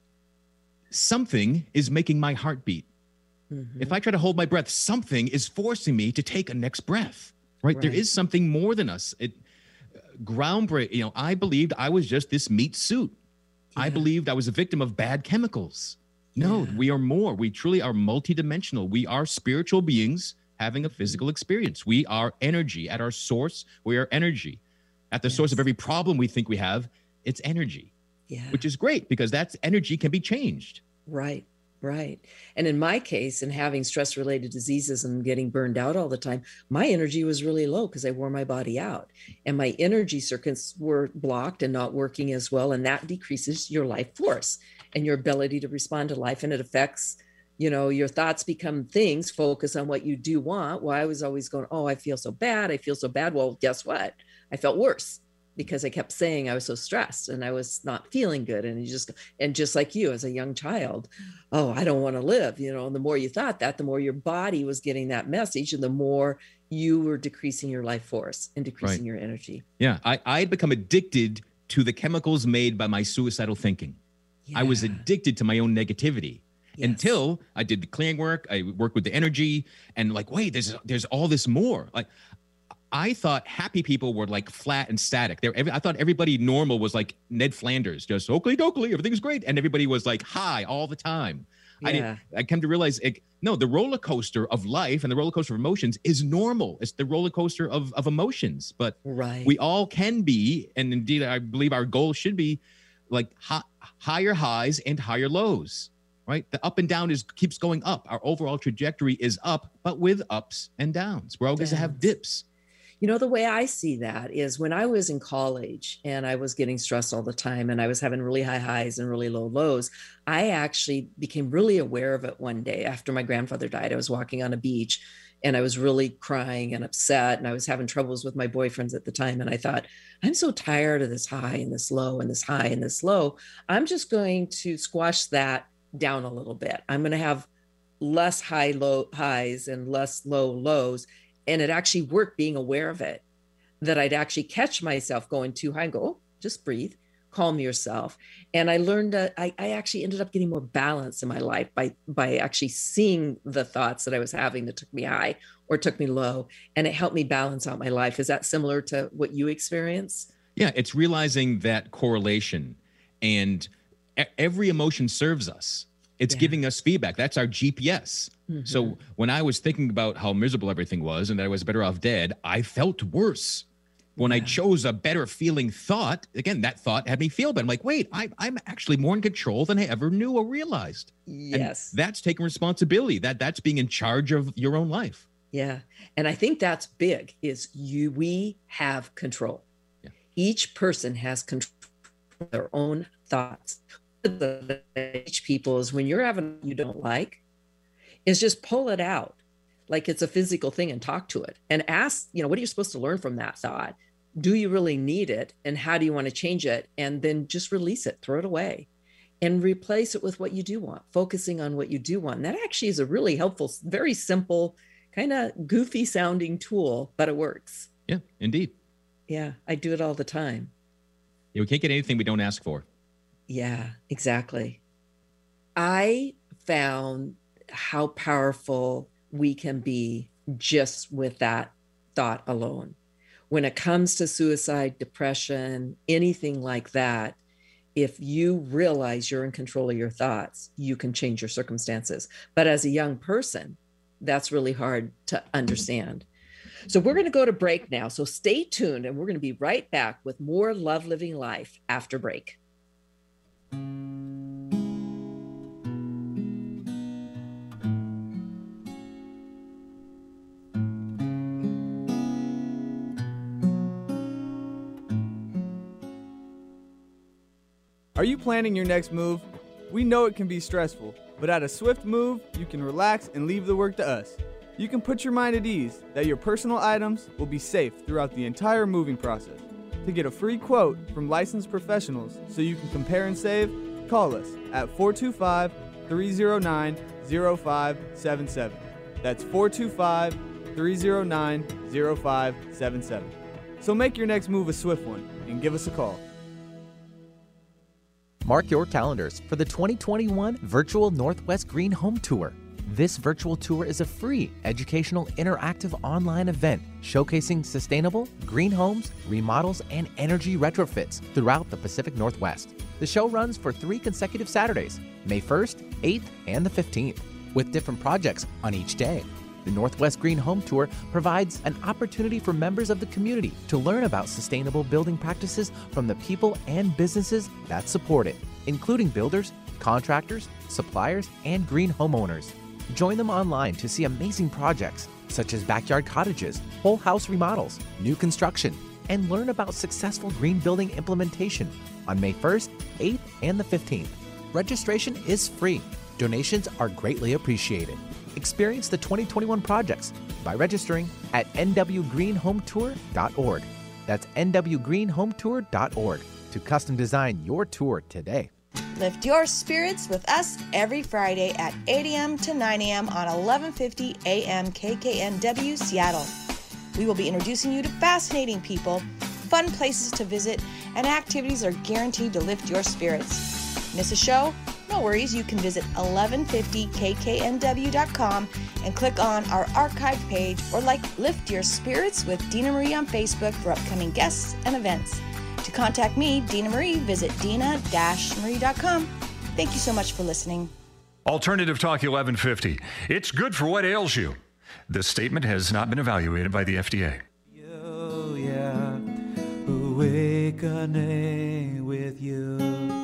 Speaker 5: something is making my heart beat.
Speaker 4: Mhm.
Speaker 5: If I try to hold my breath, something is forcing me to take a next breath, right? There
Speaker 4: Right.
Speaker 5: is something more than us. It groundbreak, you know, I believed I was just this meat suit. I
Speaker 4: Yeah.
Speaker 5: believed I was a victim of bad chemicals. No,
Speaker 4: Yeah.
Speaker 5: we are more. We truly are multidimensional. We are spiritual beings having a physical experience. We are energy. At our source, we are energy. At the source of
Speaker 4: Yes.
Speaker 5: every problem we think we have, it's energy,
Speaker 4: Yeah.
Speaker 5: which is great because that's energy can be changed.
Speaker 4: Right, right. And in my case, in having stress related diseases and getting burned out all the time, my energy was really low because I wore my body out, and my energy circuits were blocked and not working as well. And that decreases your life force and your ability to respond to life. And it affects, you know, your thoughts become things, focus on what you do want. Well, I was always going, oh, I feel so bad. I feel so bad. Well, guess what? I felt worse. because I kept saying I was so stressed and I was not feeling good. And you just, and just like you as a young child, oh, I don't want to live, you know, and the more you thought that, the more your body was getting that message and the more you were decreasing your life force and decreasing
Speaker 5: Right.
Speaker 4: your energy.
Speaker 5: Yeah, I, I'd become addicted to the chemicals made by my suicidal thinking.
Speaker 4: Yeah.
Speaker 5: I was addicted to my own negativity.
Speaker 4: Yes.
Speaker 5: Until I did the clearing work, I worked with the energy, and like, wait, there's there's all this more. Like, I thought happy people were like flat and static. They're every, I thought everybody normal was like Ned Flanders, just oakley dokley, everything's great, and everybody was like high all the time.
Speaker 4: Yeah.
Speaker 5: I didn't, I come to realize, it, no, the roller coaster of life and the roller coaster of emotions is normal. It's the roller coaster of of emotions, but
Speaker 4: Right.
Speaker 5: we all can be, and indeed, I believe our goal should be like hi, higher highs and higher lows. Right? The up and down is keeps going up. Our overall trajectory is up, but with ups and downs. We're all going to have dips.
Speaker 4: You know, the way I see that is when I was in college and I was getting stressed all the time and I was having really high highs and really low lows, I actually became really aware of it one day after my grandfather died. I was walking on a beach and I was really crying and upset and I was having troubles with my boyfriends at the time. And I thought, I'm so tired of this high and this low and this high and this low. I'm just going to squash that down a little bit. I'm going to have less high low highs and less low lows. And it actually worked, being aware of it, that I'd actually catch myself going too high and go, oh, just breathe, calm yourself. And I learned that I, I actually ended up getting more balance in my life by by actually seeing the thoughts that I was having that took me high or took me low, and it helped me balance out my life. Is that similar to what you experience?
Speaker 5: Yeah, it's realizing that correlation, and e- every emotion serves us. It's
Speaker 4: Yeah.
Speaker 5: giving us feedback. That's our G P S.
Speaker 4: Mhm.
Speaker 5: So when I was thinking about how miserable everything was and that I was better off dead, I felt worse. When I
Speaker 4: Yeah.
Speaker 5: chose a better feeling thought, again, that thought had me feel better. I'm like, wait, I, I'm actually more in control than I ever knew or realized.
Speaker 4: Yes.
Speaker 5: And that's taking responsibility. That that's being in charge of your own life.
Speaker 4: Yeah. And I think that's big, is you, we have control.
Speaker 5: Yeah.
Speaker 4: Each person has control of their own thoughts. The each people is when you're having you don't like, is just pull it out like it's a physical thing and talk to it and ask, you know, what are you supposed to learn from that thought? Do you really need it? And how do you want to change it? And then just release it, throw it away, and replace it with what you do want, focusing on what you do want. And that actually is a really helpful, very simple, kind of goofy sounding tool, but it works.
Speaker 5: Yeah, indeed.
Speaker 4: Yeah, I do it all the time.
Speaker 5: Yeah, we can't get anything we don't ask for.
Speaker 4: Yeah, exactly. I found how powerful we can be just with that thought alone. When it comes to suicide, depression, anything like that, if you realize you're in control of your thoughts, you can change your circumstances. But as a young person, that's really hard to understand. So we're going to go to break now. So stay tuned, and we're going to be right back with more Love Living Life after break.
Speaker 6: Are you planning your next move? We know it can be stressful, but at a Swift Move, you can relax and leave the work to us. You can put your mind at ease that your personal items will be safe throughout the entire moving process. To get a free quote from licensed professionals so you can compare and save, call us at four two five, three zero nine, zero five seven seven. That's four two five, three zero nine, zero five seven seven. So make your next move a swift one and give us a call.
Speaker 10: Mark your calendars for the twenty twenty-one Virtual Northwest Green Home Tour. This virtual tour is a free, educational, interactive online event showcasing sustainable green homes, remodels, and energy retrofits throughout the Pacific Northwest. The show runs for three consecutive Saturdays, May first, eighth, and the fifteenth, with different projects on each day. The Northwest Green Home Tour provides an opportunity for members of the community to learn about sustainable building practices from the people and businesses that support it, including builders, contractors, suppliers, and green homeowners. Join them online to see amazing projects such as backyard cottages, whole house remodels, new construction, and learn about successful green building implementation on May first, eighth, and the fifteenth. Registration is free. Donations are greatly appreciated. Experience the twenty twenty-one projects by registering at n w green home tour dot org. That's n w green home tour dot org to custom design your tour today.
Speaker 7: Lift your spirits with us every Friday at eight a.m. to nine a.m. on eleven fifty A M K K N W Seattle. We will be introducing you to fascinating people, fun places to visit, and activities are guaranteed to lift your spirits. Miss a show? No worries, you can visit eleven fifty K K N W dot com and click on our archive page, or like Lift Your Spirits with Dina Marie on Facebook for upcoming guests and events. To contact me, Dina Marie, visit dina dash marie dot com. Thank you so much for listening.
Speaker 3: Alternative Talk eleven fifty. It's good for what ails you. This statement has not been evaluated by the F D A.
Speaker 9: Oh, yeah, awakening with you.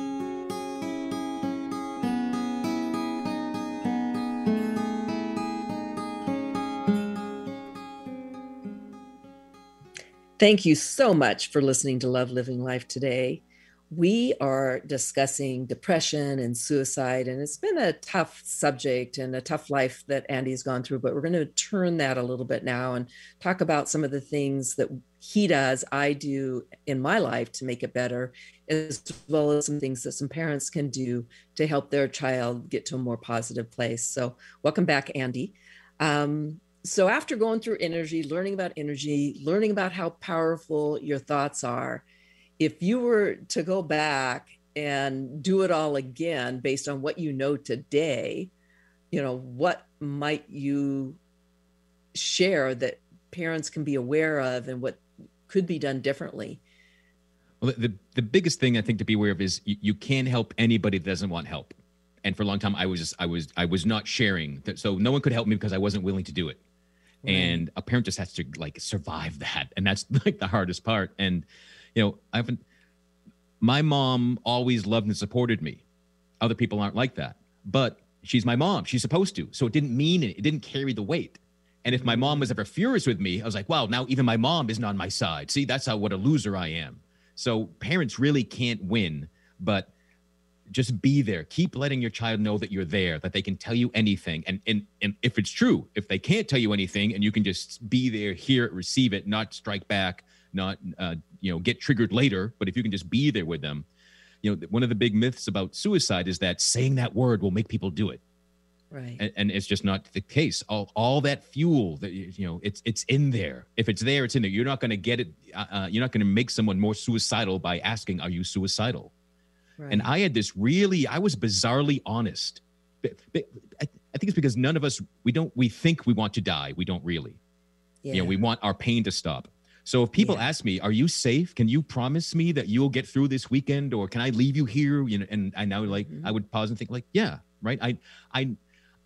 Speaker 4: Thank you so much for listening to Love Living Life today. We are discussing depression and suicide, and it's been a tough subject and a tough life that Andy's gone through, but we're going to turn that a little bit now and talk about some of the things that he does, I do in my life to make it better, as well as some things that some parents can do to help their child get to a more positive place. So welcome back, Andy. Um, So after going through energy, learning about energy, learning about how powerful your thoughts are, if you were to go back and do it all again based on what you know today, you know, what might you share that parents can be aware of and what could be done differently?
Speaker 5: Well, the, the biggest thing I think to be aware of is you, you can't help anybody that doesn't want help. And for a long time, I was just, I was, I was not sharing. So no one could help me because I wasn't willing to do it. Right. And a parent just has to like survive that. And that's like the hardest part. And, you know, I haven't, my mom always loved and supported me. Other people aren't like that, but she's my mom. She's supposed to. So it didn't mean it. It didn't carry the weight. And if my mom was ever furious with me, I was like, wow, now even my mom isn't on my side. See, that's how, what a loser I am. So parents really can't win, but just be there. Keep letting your child know that you're there, that they can tell you anything. And, and, and if it's true, if they can't tell you anything and you can just be there, hear it, receive it, not strike back, not, uh, you know, get triggered later, but if you can just be there with them. You know, one of the big myths about suicide is that saying that word will make people do it.
Speaker 4: Right.
Speaker 5: And, and it's just not the case. All, all that fuel that, you know, it's, it's in there. If it's there, it's in there. You're not going to get it. Uh, you're not going to make someone more suicidal by asking, are you suicidal? Right. And I had this really, I was bizarrely honest. But, but I, I think it's because none of us, we don't, we think we want to die. We don't really. Yeah. You know, we want our pain to stop. So if people yeah. ask me, are you safe? Can you promise me that you'll get through this weekend, or can I leave you here? You know, and I now like, mm-hmm. I would pause and think like, yeah, right. I, I,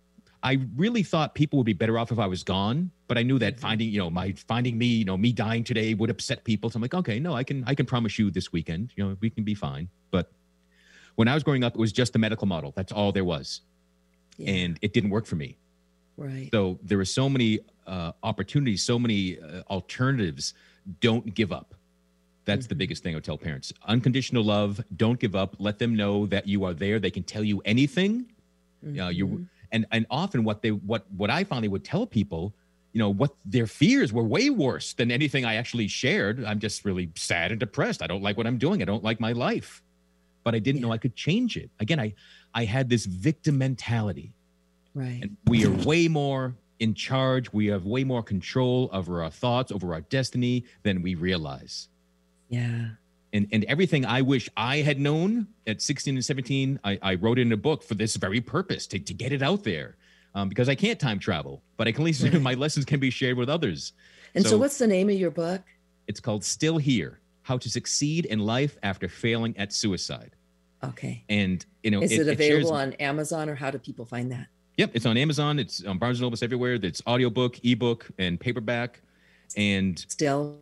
Speaker 5: I really thought people would be better off if I was gone, but I knew that finding, you know, my finding me, you know, me dying today would upset people. So I'm like, okay, no, I can, I can promise you this weekend, you know, we can be fine. But when I was growing up, it was just the medical model. That's all there was. Yeah. And it didn't work for me.
Speaker 4: Right.
Speaker 5: So there were so many uh, opportunities, so many uh, alternatives. Don't give up. That's mm-hmm. the biggest thing I would tell parents. Unconditional love. Don't give up. Let them know that you are there. They can tell you anything. Mm-hmm. Uh, you and and often what they what what I finally would tell people, you know, what their fears were way worse than anything I actually shared. I'm just really sad and depressed. I don't like what I'm doing. I don't like my life. But I didn't yeah. know I could change it. Again, I, I had this victim mentality.
Speaker 4: Right.
Speaker 5: And we are way more in charge. We have way more control over our thoughts, over our destiny than we realize.
Speaker 4: Yeah.
Speaker 5: And and everything I wish I had known at sixteen and seventeen, I, I wrote in a book for this very purpose, to, to get it out there. Um, because I can't time travel, but I can at least, right. my lessons can be shared with others.
Speaker 4: And so, so what's the name of your book?
Speaker 5: It's called Still Here: How to Succeed in Life After Failing at Suicide.
Speaker 4: Okay.
Speaker 5: And, you know,
Speaker 4: is it, it available
Speaker 5: it
Speaker 4: on Amazon, or how do people find that?
Speaker 5: Yep. It's on Amazon. It's on Barnes and Noble. It's everywhere. It's audiobook, ebook, and paperback. And
Speaker 4: still,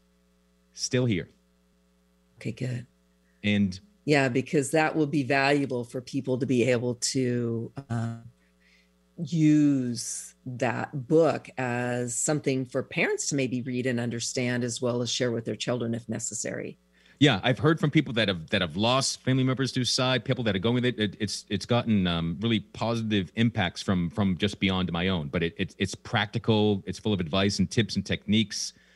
Speaker 5: still here.
Speaker 4: Okay, good.
Speaker 5: And
Speaker 4: yeah, because that will be valuable for people to be able to uh, use that book as something for parents to maybe read and understand, as well as share with their children if necessary.
Speaker 5: Yeah, I've heard from people that have that have lost family members to suicide, people that are going with it. it it's it's gotten um, really positive impacts from from just beyond my own. But it, it it's practical. It's full of advice and tips and techniques.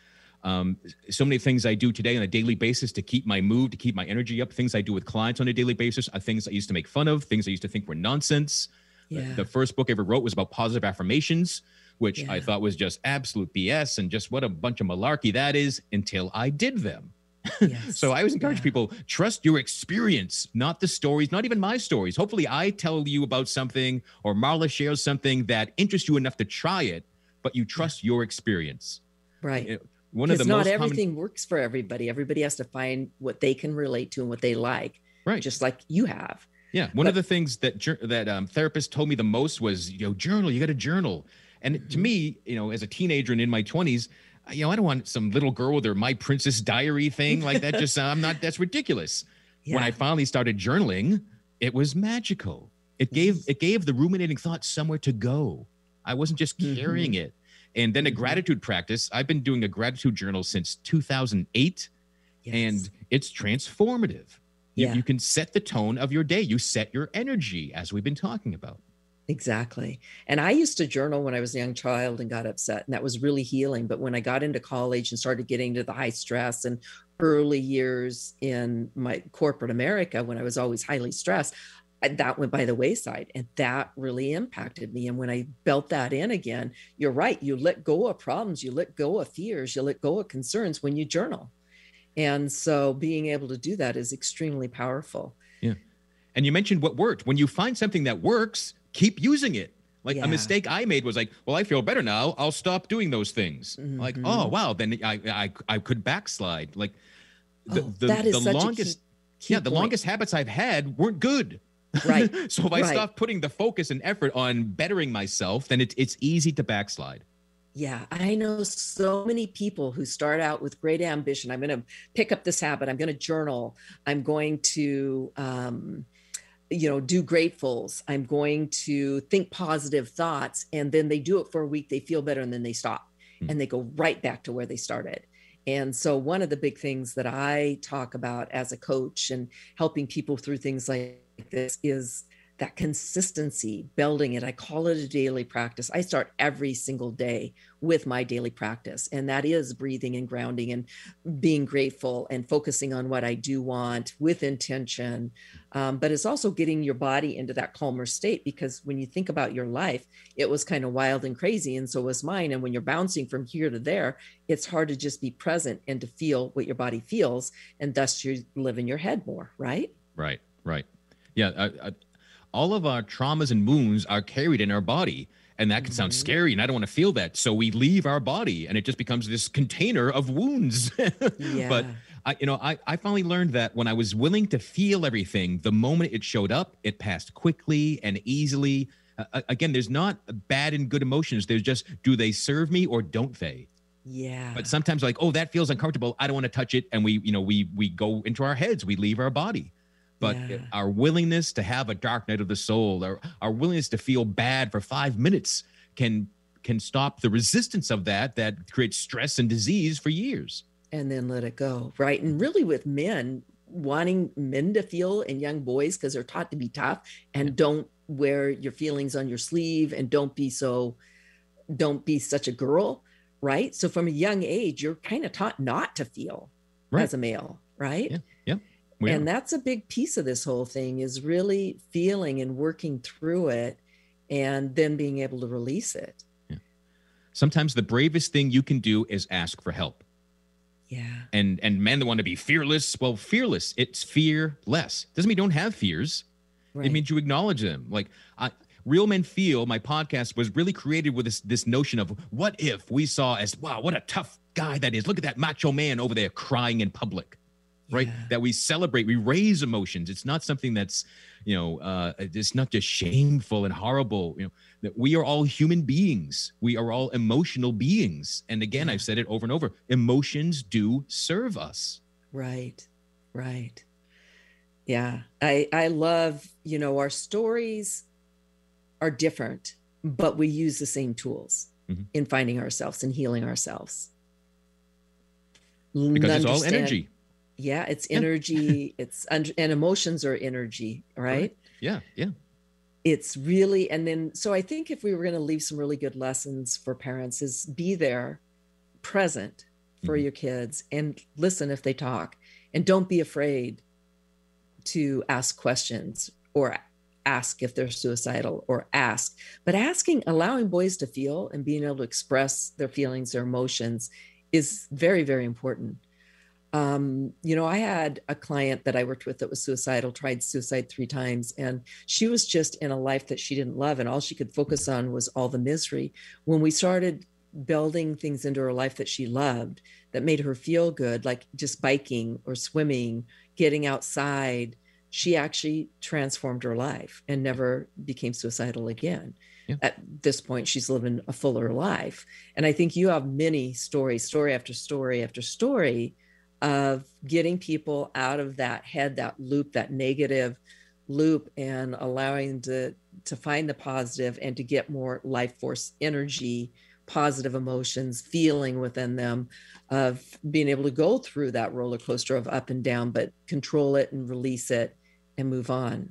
Speaker 5: Um, so many things I do today on a daily basis to keep my mood, to keep my energy up, things I do with clients on a daily basis are things I used to make fun of, things I used to think were nonsense.
Speaker 4: Yeah.
Speaker 5: The first book I ever wrote was about positive affirmations, which
Speaker 4: Yeah.
Speaker 5: I thought was just absolute B S and just what a bunch of malarkey that is until I did them.
Speaker 4: Yes.
Speaker 5: So I always encourage
Speaker 4: Yeah.
Speaker 5: people, trust your experience, not the stories, not even my stories. Hopefully I tell you about something or Marla shares something that interests you enough to try it, but you trust your experience.
Speaker 4: Right.
Speaker 5: It- One of the
Speaker 4: Because not
Speaker 5: most
Speaker 4: everything
Speaker 5: common,
Speaker 4: works for everybody. Everybody has to find what they can relate to and what they like,
Speaker 5: right.
Speaker 4: just like you have.
Speaker 5: Yeah, one
Speaker 4: But-
Speaker 5: of the things that jour- that um, therapists told me the most was, you know, journal. You got to journal. And
Speaker 4: Mm-hmm.
Speaker 5: to me, you know, as a teenager and in my twenties, you know, I don't want some little girl with her My Princess Diary thing like that. Just I'm not. That's ridiculous. When I
Speaker 4: Yeah.
Speaker 5: finally started journaling, it was magical. It gave it gave the ruminating thoughts somewhere to go. I wasn't just carrying
Speaker 4: Mhm.
Speaker 5: it. And then a
Speaker 4: Mhm.
Speaker 5: gratitude practice. I've been doing a gratitude journal since two thousand eight,
Speaker 4: Yes.
Speaker 5: and it's transformative. You,
Speaker 4: Yeah.
Speaker 5: you can set the tone of your day. You set your energy, as we've been talking about.
Speaker 4: Exactly. And I used to journal when I was a young child and got upset, and that was really healing. But when I got into college and started getting to the high stress and early years in my corporate America, when I was always highly stressed, I- that went by the wayside, and that really impacted me. And when I built that in again, you're right. You let go of problems, you let go of fears, you let go of concerns when you journal. And so being able to do that is extremely powerful.
Speaker 5: Yeah. And you mentioned what worked. When you find something that works, keep using it. Like
Speaker 4: Yeah.
Speaker 5: a mistake I made was like, well, I feel better now. I'll stop doing those things. Like,
Speaker 4: Mhm.
Speaker 5: oh, wow. Then I, I, I could backslide. Like the,
Speaker 4: Oh,
Speaker 5: the,
Speaker 4: that is
Speaker 5: the
Speaker 4: such a key-
Speaker 5: longest,
Speaker 4: key
Speaker 5: yeah, the
Speaker 4: point.
Speaker 5: longest habits I've had weren't good.
Speaker 4: Right.
Speaker 5: So if I
Speaker 4: Right.
Speaker 5: stop putting the focus and effort on bettering myself, then it, it's easy to backslide.
Speaker 4: Yeah, I know so many people who start out with great ambition. I'm going to pick up this habit. I'm going to journal. I'm going to, um, you know, do gratefuls. I'm going to think positive thoughts. And then they do it for a week. They feel better and then they stop
Speaker 5: Hmm.
Speaker 4: and they go right back to where they started. And so one of the big things that I talk about as a coach and helping people through things like this is that consistency, building it. I call it a daily practice. I start every single day with my daily practice, and that is breathing and grounding and being grateful and focusing on what I do want with intention. Um, but it's also getting your body into that calmer state, because when you think about your life, it was kind of wild and crazy, and so was mine. And when you're bouncing from here to there, it's hard to just be present and to feel what your body feels, and thus you live in your head more, right?
Speaker 5: Right, right. Yeah, I, I, all of our traumas and wounds are carried in our body, and that can sound
Speaker 4: Mhm.
Speaker 5: scary, and I don't want to feel that. So we leave our body, and it just becomes this container of wounds.
Speaker 4: Yeah.
Speaker 5: But I, you know, I, I finally learned that when I was willing to feel everything, the moment it showed up, it passed quickly and easily. Uh, again, there's not bad and good emotions. There's just, do they serve me or don't they?
Speaker 4: Yeah.
Speaker 5: But sometimes like, oh, that feels uncomfortable. I don't want to touch it. And we, you know, we, we go into our heads, we leave our body. But
Speaker 4: Yeah.
Speaker 5: our willingness to have a dark night of the soul, our, our willingness to feel bad for five minutes can, can stop the resistance of that, that creates stress and disease for years.
Speaker 4: And then let it go, right? And really with men, wanting men to feel, and young boys, because they're taught to be tough, and don't wear your feelings on your sleeve, and don't be so, don't be such a girl, right? So from a young age, you're kind of taught not to feel
Speaker 5: Right.
Speaker 4: as a male, right?
Speaker 5: Yeah. Yeah. We
Speaker 4: And
Speaker 5: are.
Speaker 4: that's a big piece of this whole thing, is really feeling and working through it, and then being able to release it.
Speaker 5: Sometimes the bravest thing you can do is ask for help.
Speaker 4: Yeah.
Speaker 5: And and men that want to be fearless, well, fearless, it's fearless. Doesn't mean you don't have fears.
Speaker 4: Right.
Speaker 5: It means you acknowledge them. Like I, Real Men Feel, my podcast was really created with this this notion of what if we saw as, wow, what a tough guy that is. Look at that macho man over there crying in public, right?
Speaker 4: Yeah.
Speaker 5: That we celebrate, we raise emotions. It's not something that's, you know, uh, it's not just shameful and horrible. You know, that we are all human beings. We are all emotional beings. And again,
Speaker 4: Yeah.
Speaker 5: I've said it over and over. Emotions do serve us.
Speaker 4: Right. Right. Yeah. I I love, you know, our stories are different, but we use the same tools
Speaker 5: Mhm.
Speaker 4: in finding ourselves and healing ourselves.
Speaker 5: Because it's all
Speaker 4: Understand-
Speaker 5: energy.
Speaker 4: Yeah, it's
Speaker 5: Yeah.
Speaker 4: energy, it's und- and emotions are energy, right?
Speaker 5: Yeah. Yeah.
Speaker 4: It's really, and then so I think if we were going to leave some really good lessons for parents, is be there, present, for mm-hmm. your kids and listen if they talk, and don't be afraid to ask questions or ask if they're suicidal or ask, but asking, allowing boys to feel and being able to express their feelings, their emotions is very, very important. Um, you know, I had a client that I worked with that was suicidal, tried suicide three times, and she was just in a life that she didn't love, and all she could focus on was all the misery. When we started building things into her life that she loved, that made her feel good, like just biking or swimming, getting outside, she actually transformed her life and never became suicidal again. Yeah. At this point, she's living a fuller life. And I think you have many stories, story after story after story, of getting people out of that head, that loop, that negative loop, and allowing to to find the positive and to get more life force energy, positive emotions, feeling within them, of being able to go through that roller coaster of up and down, but control it and release it and move on.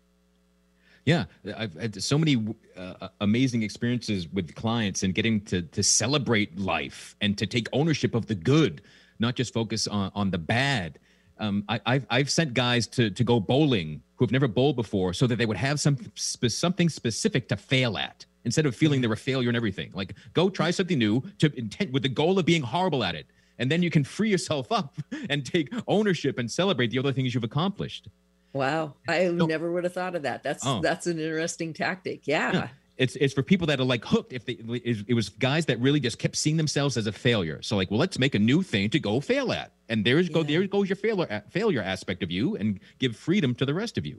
Speaker 5: Yeah, I've had so many uh, amazing experiences with clients and getting to to celebrate life and to take ownership of the good, not just focus on, on the bad. Um, I, I've I've sent guys to to go bowling who have never bowled before, so that they would have some spe- something specific to fail at, instead of feeling they're a failure and everything. Like, go try something new to intent with the goal of being horrible at it, and then you can free yourself up and take ownership and celebrate the other things you've accomplished.
Speaker 4: Wow, I
Speaker 5: So-
Speaker 4: never would have thought of that. That's
Speaker 5: Oh.
Speaker 4: that's an interesting tactic. Yeah.
Speaker 5: Yeah. It's it's for people that are like hooked. If they, it, it was guys that really just kept seeing themselves as a failure. So like, well, let's make a new thing to go fail at, and there's go
Speaker 4: Yeah.
Speaker 5: there goes your failure failure aspect of you, and give freedom to the rest of you.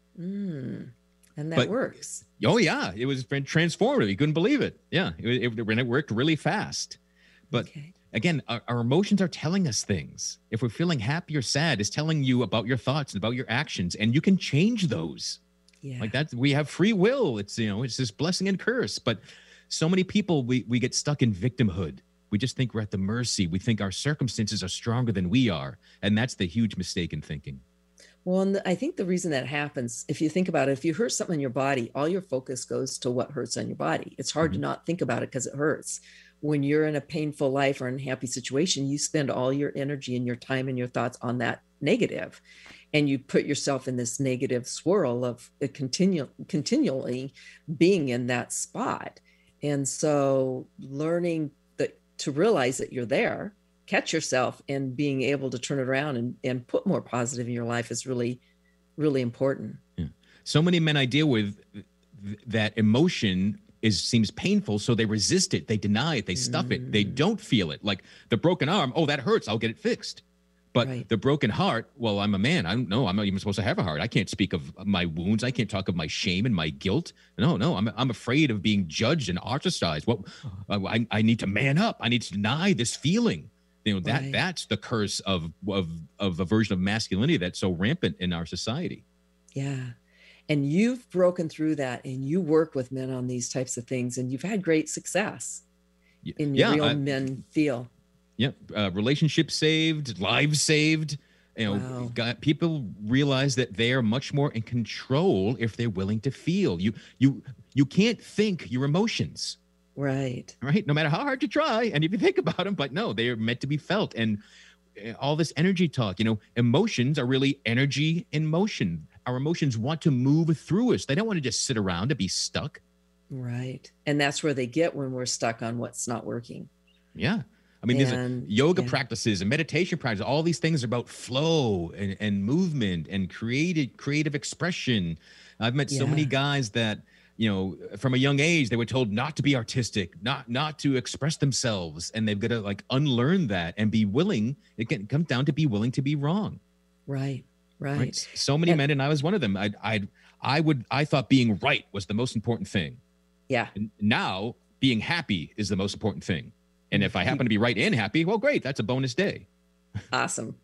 Speaker 4: Mm. And that
Speaker 5: But-
Speaker 4: works.
Speaker 5: Oh yeah, it was been transformative. You couldn't believe it. Yeah, it, it, it worked really fast. But
Speaker 4: Okay.
Speaker 5: again, our, our emotions are telling us things. If we're feeling happy or sad, it's telling you about your thoughts and about your actions, and you can change those.
Speaker 4: Yeah.
Speaker 5: Like that, we have free will. It's, you know, it's this blessing and curse. But so many people, we we get stuck in victimhood. We just think we're at the mercy. We think our circumstances are stronger than we are, and that's the huge mistake in thinking.
Speaker 4: Well, and I think the reason that happens, if you think about it, if you hurt something in your body, all your focus goes to what hurts on your body. It's hard
Speaker 5: Mhm.
Speaker 4: to not think about it because it hurts. When you're in a painful life or unhappy situation, you spend all your energy and your time and your thoughts on that negative. And you put yourself in this negative swirl of a continu- continually being in that spot. And so learning that to realize that you're there, catch yourself, and being able to turn it around and, and put more positive in your life is really, really important.
Speaker 5: So many men I deal with, th- that emotion is seems painful, so they resist it, they deny it, they stuff it, they don't feel it. Like the broken arm, oh, that hurts, I'll get it fixed. But
Speaker 4: Right.
Speaker 5: the broken heart, well, I'm a man. I don't know. I'm not even supposed to have a heart. I can't speak of my wounds. I can't talk of my shame and my guilt. No, no. I'm I'm afraid of being judged and ostracized. What I, I need to man up. I need to deny this feeling. You know, that
Speaker 4: Right.
Speaker 5: that's the curse of of of a version of masculinity that's so rampant in our society.
Speaker 4: Yeah. And you've broken through that, and you work with men on these types of things, and you've had great success
Speaker 5: Y-
Speaker 4: in
Speaker 5: yeah,
Speaker 4: real
Speaker 5: I-
Speaker 4: men feel.
Speaker 5: Yeah, uh, relationships saved, lives saved. You know,
Speaker 4: Wow.
Speaker 5: got, people realize that they are much more in control if they're willing to feel. You, you, you can't think your emotions,
Speaker 4: Right.
Speaker 5: right? No matter how hard you try, and if you think about them, but no, they are meant to be felt. And uh, all this energy talk, you know, emotions are really energy in motion. Our emotions want to move through us. They don't want to just sit around and be stuck.
Speaker 4: Right. And that's where they get when we're stuck on what's not working.
Speaker 5: Yeah. I mean, there's a
Speaker 4: And-
Speaker 5: yoga
Speaker 4: yeah.
Speaker 5: practices and meditation practices. All these things are about flow and, and movement and creative creative expression. I've met so many
Speaker 4: Yeah.
Speaker 5: guys that, you know, from a young age, they were told not to be artistic, not not to express themselves, and they've got to like unlearn that and be willing. It can come down to be willing to be wrong.
Speaker 4: Right. Right.
Speaker 5: Right? So many
Speaker 4: And-
Speaker 5: men, and I was one of them. I I I would I thought being right was the most important thing.
Speaker 4: Yeah.
Speaker 5: And now being happy is the most important thing. And if I happen to be right and happy, well, great. That's a bonus day.
Speaker 4: Awesome.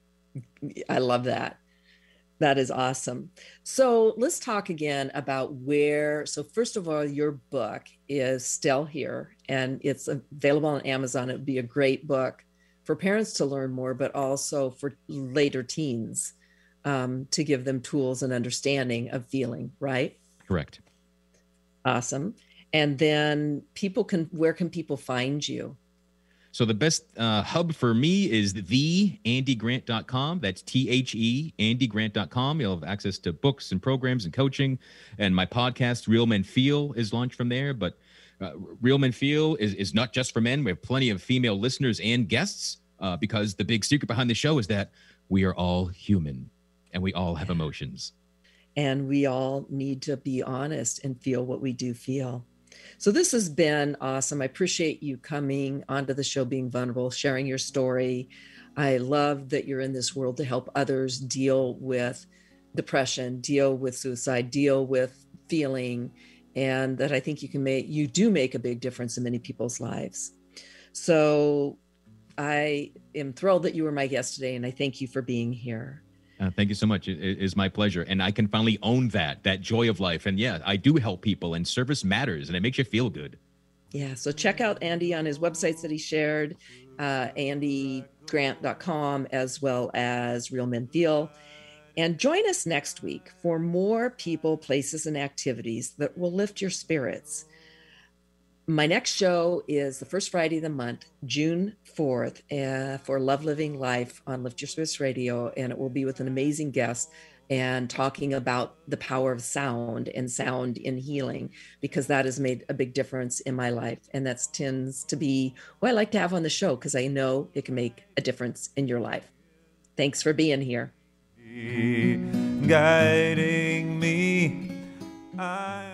Speaker 4: I love that. That is awesome. So let's talk again about where. So, first of all, your book is still here and it's available on Amazon. It would be a great book for parents to learn more, but also for later teens um, to give them tools and understanding of feeling, right?
Speaker 5: Correct.
Speaker 4: Awesome. And then people can, where can people find you?
Speaker 5: So the best uh, hub for me is the andy grant dot com. That's T H E, andy grant dot com. You'll have access to books and programs and coaching. And my podcast, Real Men Feel, is launched from there. But uh, Real Men Feel is, is not just for men. We have plenty of female listeners and guests uh, because the big secret behind the show is that we are all human and we all have emotions.
Speaker 4: And we all need to be honest and feel what we do feel. So this has been awesome. I appreciate you coming onto the show, being vulnerable, sharing your story. I love that you're in this world to help others deal with depression, deal with suicide, deal with feeling, and that I think you can make, you do make a big difference in many people's lives. So I am thrilled that you were my guest today, and I thank you for being here.
Speaker 5: Uh, thank you so much. It, it is my pleasure. And I can finally own that, that joy of life. And yeah, I do help people, and service matters, and it makes you feel good.
Speaker 4: Yeah. So check out Andy on his websites that he shared, uh, andy grant dot com, as well as Real Men Feel. And join us next week for more people, places, and activities that will lift your spirits. My next show is the first Friday of the month, June fourth, uh, for Love Living Life on Lift Your Spirits Radio. And it will be with an amazing guest and talking about the power of sound and sound in healing, because that has made a big difference in my life. And that tends to be what I like to have on the show, because I know it can make a difference in your life. Thanks for being here.
Speaker 9: Guiding me. I